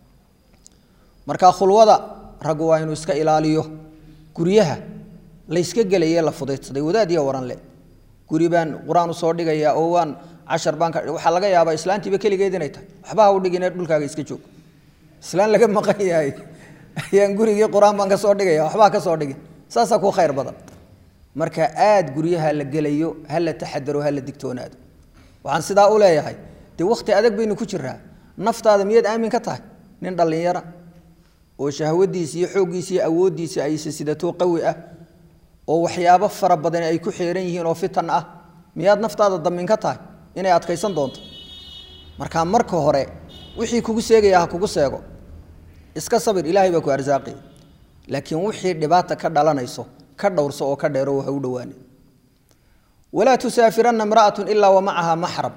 marka khulwada rag waa inuu iska ilaaliyo guriyaha la iska galay la fudaydsaday wadaad iyo waran le guribaan quraan soo dhigaya oo waan cashar baan waxa laga yaabaa islaantiiba kaligeed inay tahay waxba ha u dhigin dhulkaaga iska joog islaan laga maqan yahay ayaan gurigii quraan baan ka soo dhigaya waxba ka soo dhigin saasa ku khayr badan marka aad guriyaha la galayo hal la taxadaro hal la digtoonaado waxaan sidaa u leeyahay de waqti adag baynu ku jiraa naftaada miyad aamin ka tahay nin dhalinyara oo shahwadiisa iyo xoogiisa iyo awoodiisa ay sidato qawi ah oo waxyaabo fara badan ay ku xeeran yihiin oo fitan ah miyaad naftaada damin ka tahay inay adkaysan doonto marka marka hore wixii kugu seegaya ha kugu seego iska sabir ilaahay baa ku arsaaqay laakiin wixii dhibaata ka dhalanayso ka dhowrso oo ka dheero waxa u dhawaanay wala tusafiranna imra'atun illa wa ma'aha mahram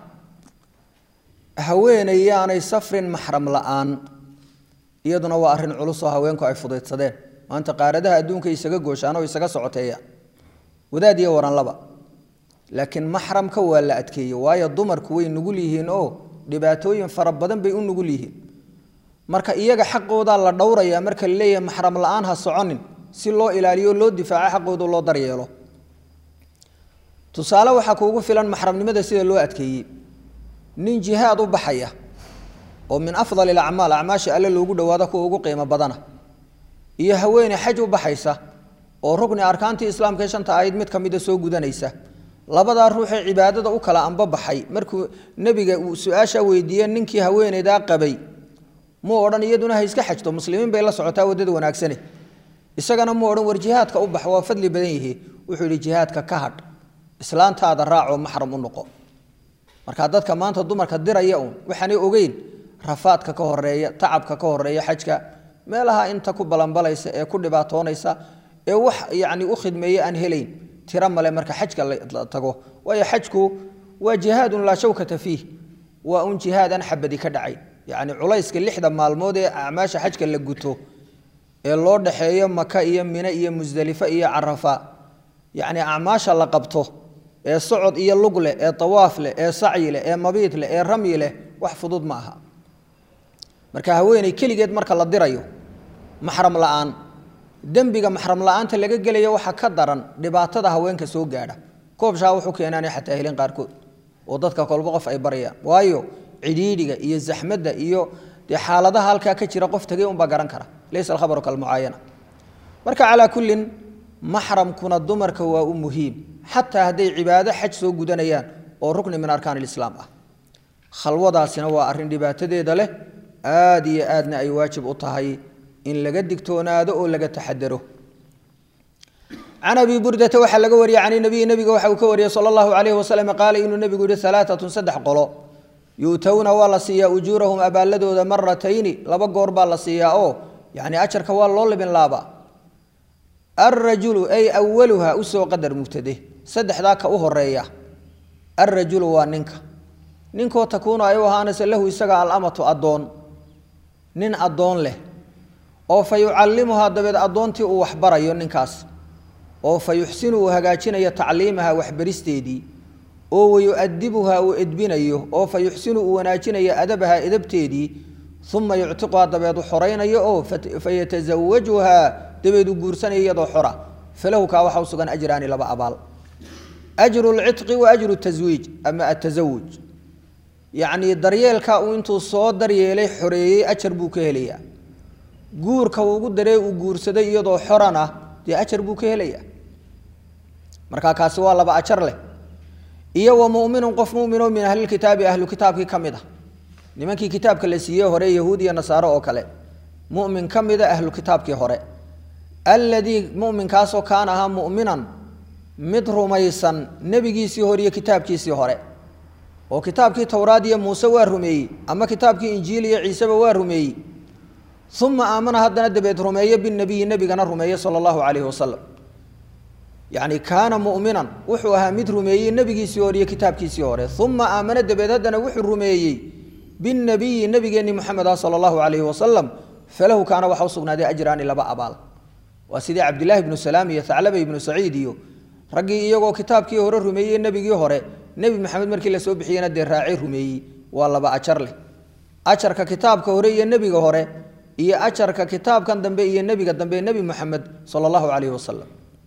haweenayaanay safrin mahram la'aan iyaduna waa arin culus oo haweenku ay fudaydsadeen maanta qaaradaha adduunka isaga gooshaan oo isaga socoteeya wadaad iyo waran laba laakiin mahramka waa la adkeeyo waayo dumarku way nugul yihiin oo dhibaatooyin fara badan bay u nugul yihiin marka iyaga xaqooda la dhowraya marka leeyahay mahram la'aan ha soconin si loo ilaaliyo loo difaaco xaqooda loo daryeelo tusaale waxa kuugu filan mahramnimada sida loo adkeeyay nin jihaad u baxaya oo min afdal al-a'mal a'maasha alla loogu dhawaado ku ugu qiimo badana iyo haweeney xaj u baxaysa oo rugni arkaantii islaamka shanta aayad mid kamid ah soo gudanaysa labada ruux ee cibaadada u kala anba baxay markuu nabiga uu su'aasha weydiiyay ninkii haweeneyda qabay ma oran iyaduna hay iska xajto muslimiin bay la socotaa wadada wanaagsan isagana ma oran war jihaadka u bax waa fadli badan yahay wuxuu yiri jihaadka ka hadh islaantaada raaco mahram u noqo marka dadka maanta dumarka diraya oo waxaanay ogeyn rafaadka ka horeeya tacabka ka horeeya xajka meelaha inta ku balanbalaysa ee ku dhibaatoonaysa ee wax yaani u khidmeeyay aan helayn tira male marka xajka la tago way xajku waa jihaad la shawkata fiih waa un jihaadan xabadi ka dhacay yaani culayska lixda maalmood ee acmaasha xajka la guto ee loo dhaxeeyo maka iyo mina iyo musdalifa iyo arafa yaani acmaasha la qabto ee socod iyo lug leh ee tawaaf leh ee sa'i leh ee mabiit leh ee rami leh wax fudud ma aha marka haweeney kaligeed marka la dirayo mahram la'aan dambiga mahram la'aanta laga galayo waxa ka daran dhibaatada haweenka soo gaadha koobsha wuxuu keenaanay xataa helin qaar kood oo dadka kolba qof ay barayaan waayo ciidiidiga iyo zaxmada iyo de xaaladaha halka ka jira qof tagay un ba garan kara leeysa khabaru kal muayana marka ala kullin mahram kuna dumarka waa u muhiim hatta haday cibaado xaj soo gudanayaan oo rukni min arkaan islaam ah khalwadaasina waa arin dhibaatadeeda leh aad iyo aadna ay waajib u tahay in laga digtoonaado oo laga taxadaro عن أبي بردة وحل قوري عن النبي النبي وحو كوري صلى الله عليه وسلم قال إن النبي قال ثلاثة صدح قلو يؤتون والله سيا أجورهم أبالدوا ذا مرتين لبا قربا لسيا أو يعني أشرك والله بن لابا الرجل أي أولها أسو قدر مبتده صدح ذاك أهو الريا الرجل واننك ننكو تكون أيوها أنس له يسقى الأمة أدون نن أدون له أو فيعلمها دبد أدونتي وحبرا يوننكاس أو فيحسن وهجاجين يتعليمها وحبرستيدي أو يؤدبها وإدبينيه أو فيحسن وناجين يأدبها إدبتيدي ثم يعتقها دبيض حرين أو فيتزوجها دبيض قرسان يدو حرة فله كاوحا سقان أجران لبا أبال أجر العتق وأجر التزويج أما التزوج يعني دريال كاو انتو صوت دريالي حري أجر بوكيليا قور كاو قدري وقرسدي يدو حرنا دي أجر بوكيليا marka kaasi waa laba ajar leh iyo wa mu'minun qof mu'mino min ahli kitaab ahli kitaabki kamida nimankii kitaabka la siiyay hore yahuudi iyo nasaaro oo kale mu'min kamida ahli kitaabki hore alladhi mu'min kaaso kaana aha mu'minan mid rumaysan nabigiisii hore iyo kitaabkiisii hore oo kitaabkii tawraad iyo muuse waa rumeeyay ama kitaabkii injiil iyo ciise waa rumeeyay thumma aamana hadana dabeed rumeeyay bin nabiy nabigana rumeeyay sallallahu alayhi wasallam يعني كان مؤمنا وحوها مد رميي النبي سيوري كتاب كي سيوري ثم آمن دبدنا وحو رميي بالنبي النبي محمد صلى الله عليه وسلم فله كان وحو سغنا دي أجران لبا أبال وسيدي عبد الله بن سلام يثعلب بن سعيد يو رجي يجو كتاب كي هور رميي النبي هوري نبي محمد مركي لسو بحينا دي راعي رميي والله با أجر له أجر ككتاب كهوري النبي هوري إيه أجر ككتاب كان دنبي النبي قد دنبي النبي محمد صلى الله عليه وسلم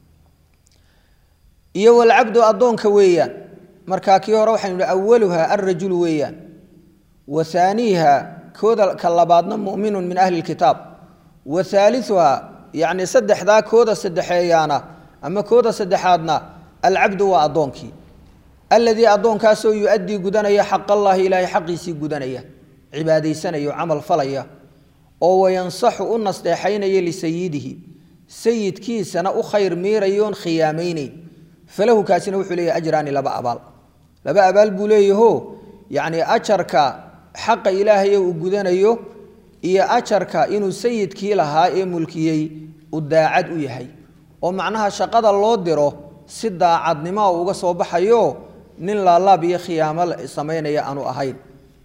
iyo wal abdu adoonka weeyaan marka kii hore waxaan awwaluha ar-rajul weeyaan wa thaniha kooda kalabaadna mu'minun min ahli al-kitab wa thalithuha yani saddexda kooda saddexeeyana ama kooda saddexaadna al-abdu wa adoonki alladhi adoonkaasoo yuaddi gudanaya xaq Allah ilaahi xaqiisi gudanaya cibaadaysanayo amal falaya oo wayansaxu unasteexaynaya li sayidihi sayidkiisana u khayr miirayoon khiyaameynay فله كاسين وحلي أجران لبا أبال لبا أبال بوليه يعني أجرك حق إلهي وجودنا يو إيه أجرك إنه سيد كيلها إيه ملكيي وداعد ويهي ومعناها شقد الله دره سد عدن ما وقصوا بحيو نلا الله بيخيام السمين يا أنو أهين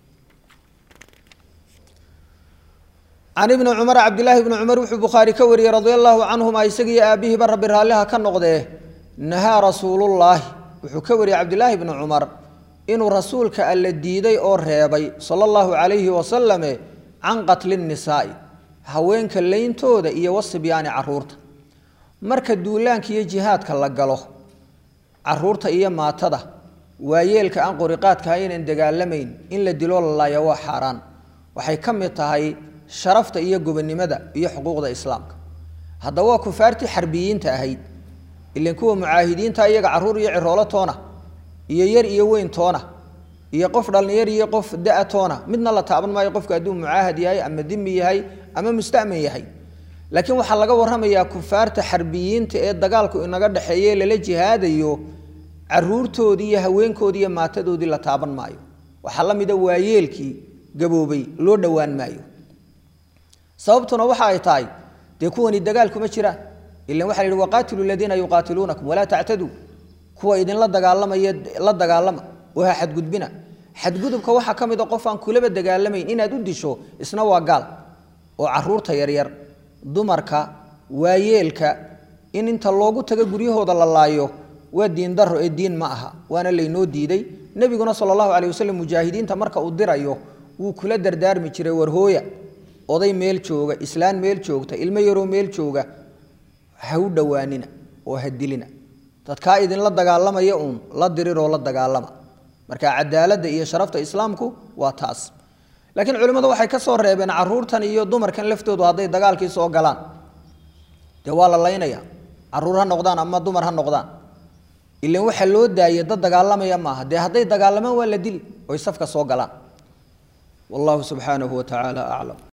عن ابن عمر عبد الله بن عمر وحب بخاري كوري رضي الله عنهما يسقي أبيه بر برها لها كالنقضه نهى رسول الله وحكوري عبد الله بن عمر إنه رسولك الذي أو رهيبي صلى الله عليه وسلم عن قتل النساء هوينك اللين تودا إيا وصب يعني عرورت مركز دولانك إيا جهادك اللقاله عرورت إيا ما تدا waayeelka aan qoriqaadka aynan dagaalamayn in la dilo la laayo waa xaraan waxay ka mid tahay sharafta iyo gobonimada iyo xuquuqda islaamka hadda waa kufaartii xarbiyiinta ahayd ileen kuwa mucaahidiinta iyaga caruur iyo ciroolo toona iyo yar iyo weyn toona iyo qof dhalinyar iyo qof da'a toona midna la taaban maayo qofka hadduu mucaahad yahay ama dimi yahay ama musta'man yahay laakiin waxaa laga warramayaa kufaarta xarbiyiinta ee dagaalku inaga dhaxeeyay lala jihaadayo caruurtoodii iyo haweenkoodii iyo maatadoodii la taaban maayo waxa la mid ah waayeelkii gaboobay loo dhawaan maayo sababtuna waxa ay tahay de kuwani dagaal kuma jiraan ilaa waxa yiri waqaatilu ladina yuqatilunakum wala ta'tadu kuwa idin la dagaalamaya la dagaalama waxa xad gudbina xad gudubka waxa kamid ah qof aan kulaba dagaalamayn inaad u disho isna waa gaal oo caruurta yar yar dumarka waayeelka in inta loogu taga guryahooda la laayo waa diin daro ee diin ma aha waana leeynoo diiday nabiguna sallallahu alayhi wasallam mujaahidiinta marka uu dirayo wuu kula dardaarmi jiray war hooya oday meel jooga islaan meel joogta ilmo yaro meel jooga ha u dhawaanina oo hadilina dadka idin la dagaalamaya uun la diriroo la dagaalama marka cadaaladda iyo sharafta islaamku waa taas laakiin culimadu waxay ka soo reebeen caruurtan iyo dumarkan laftoodu haday dagaalkii soo galaan de waa la laynaya caruur ha noqdaan ama dumar ha noqdaan ilaa waxa loo daayay dad dagaalamaya ma aha de haday dagaalamaan waa la dili oo safka soo galaan wallahu subhanahu wa ta'ala a'lam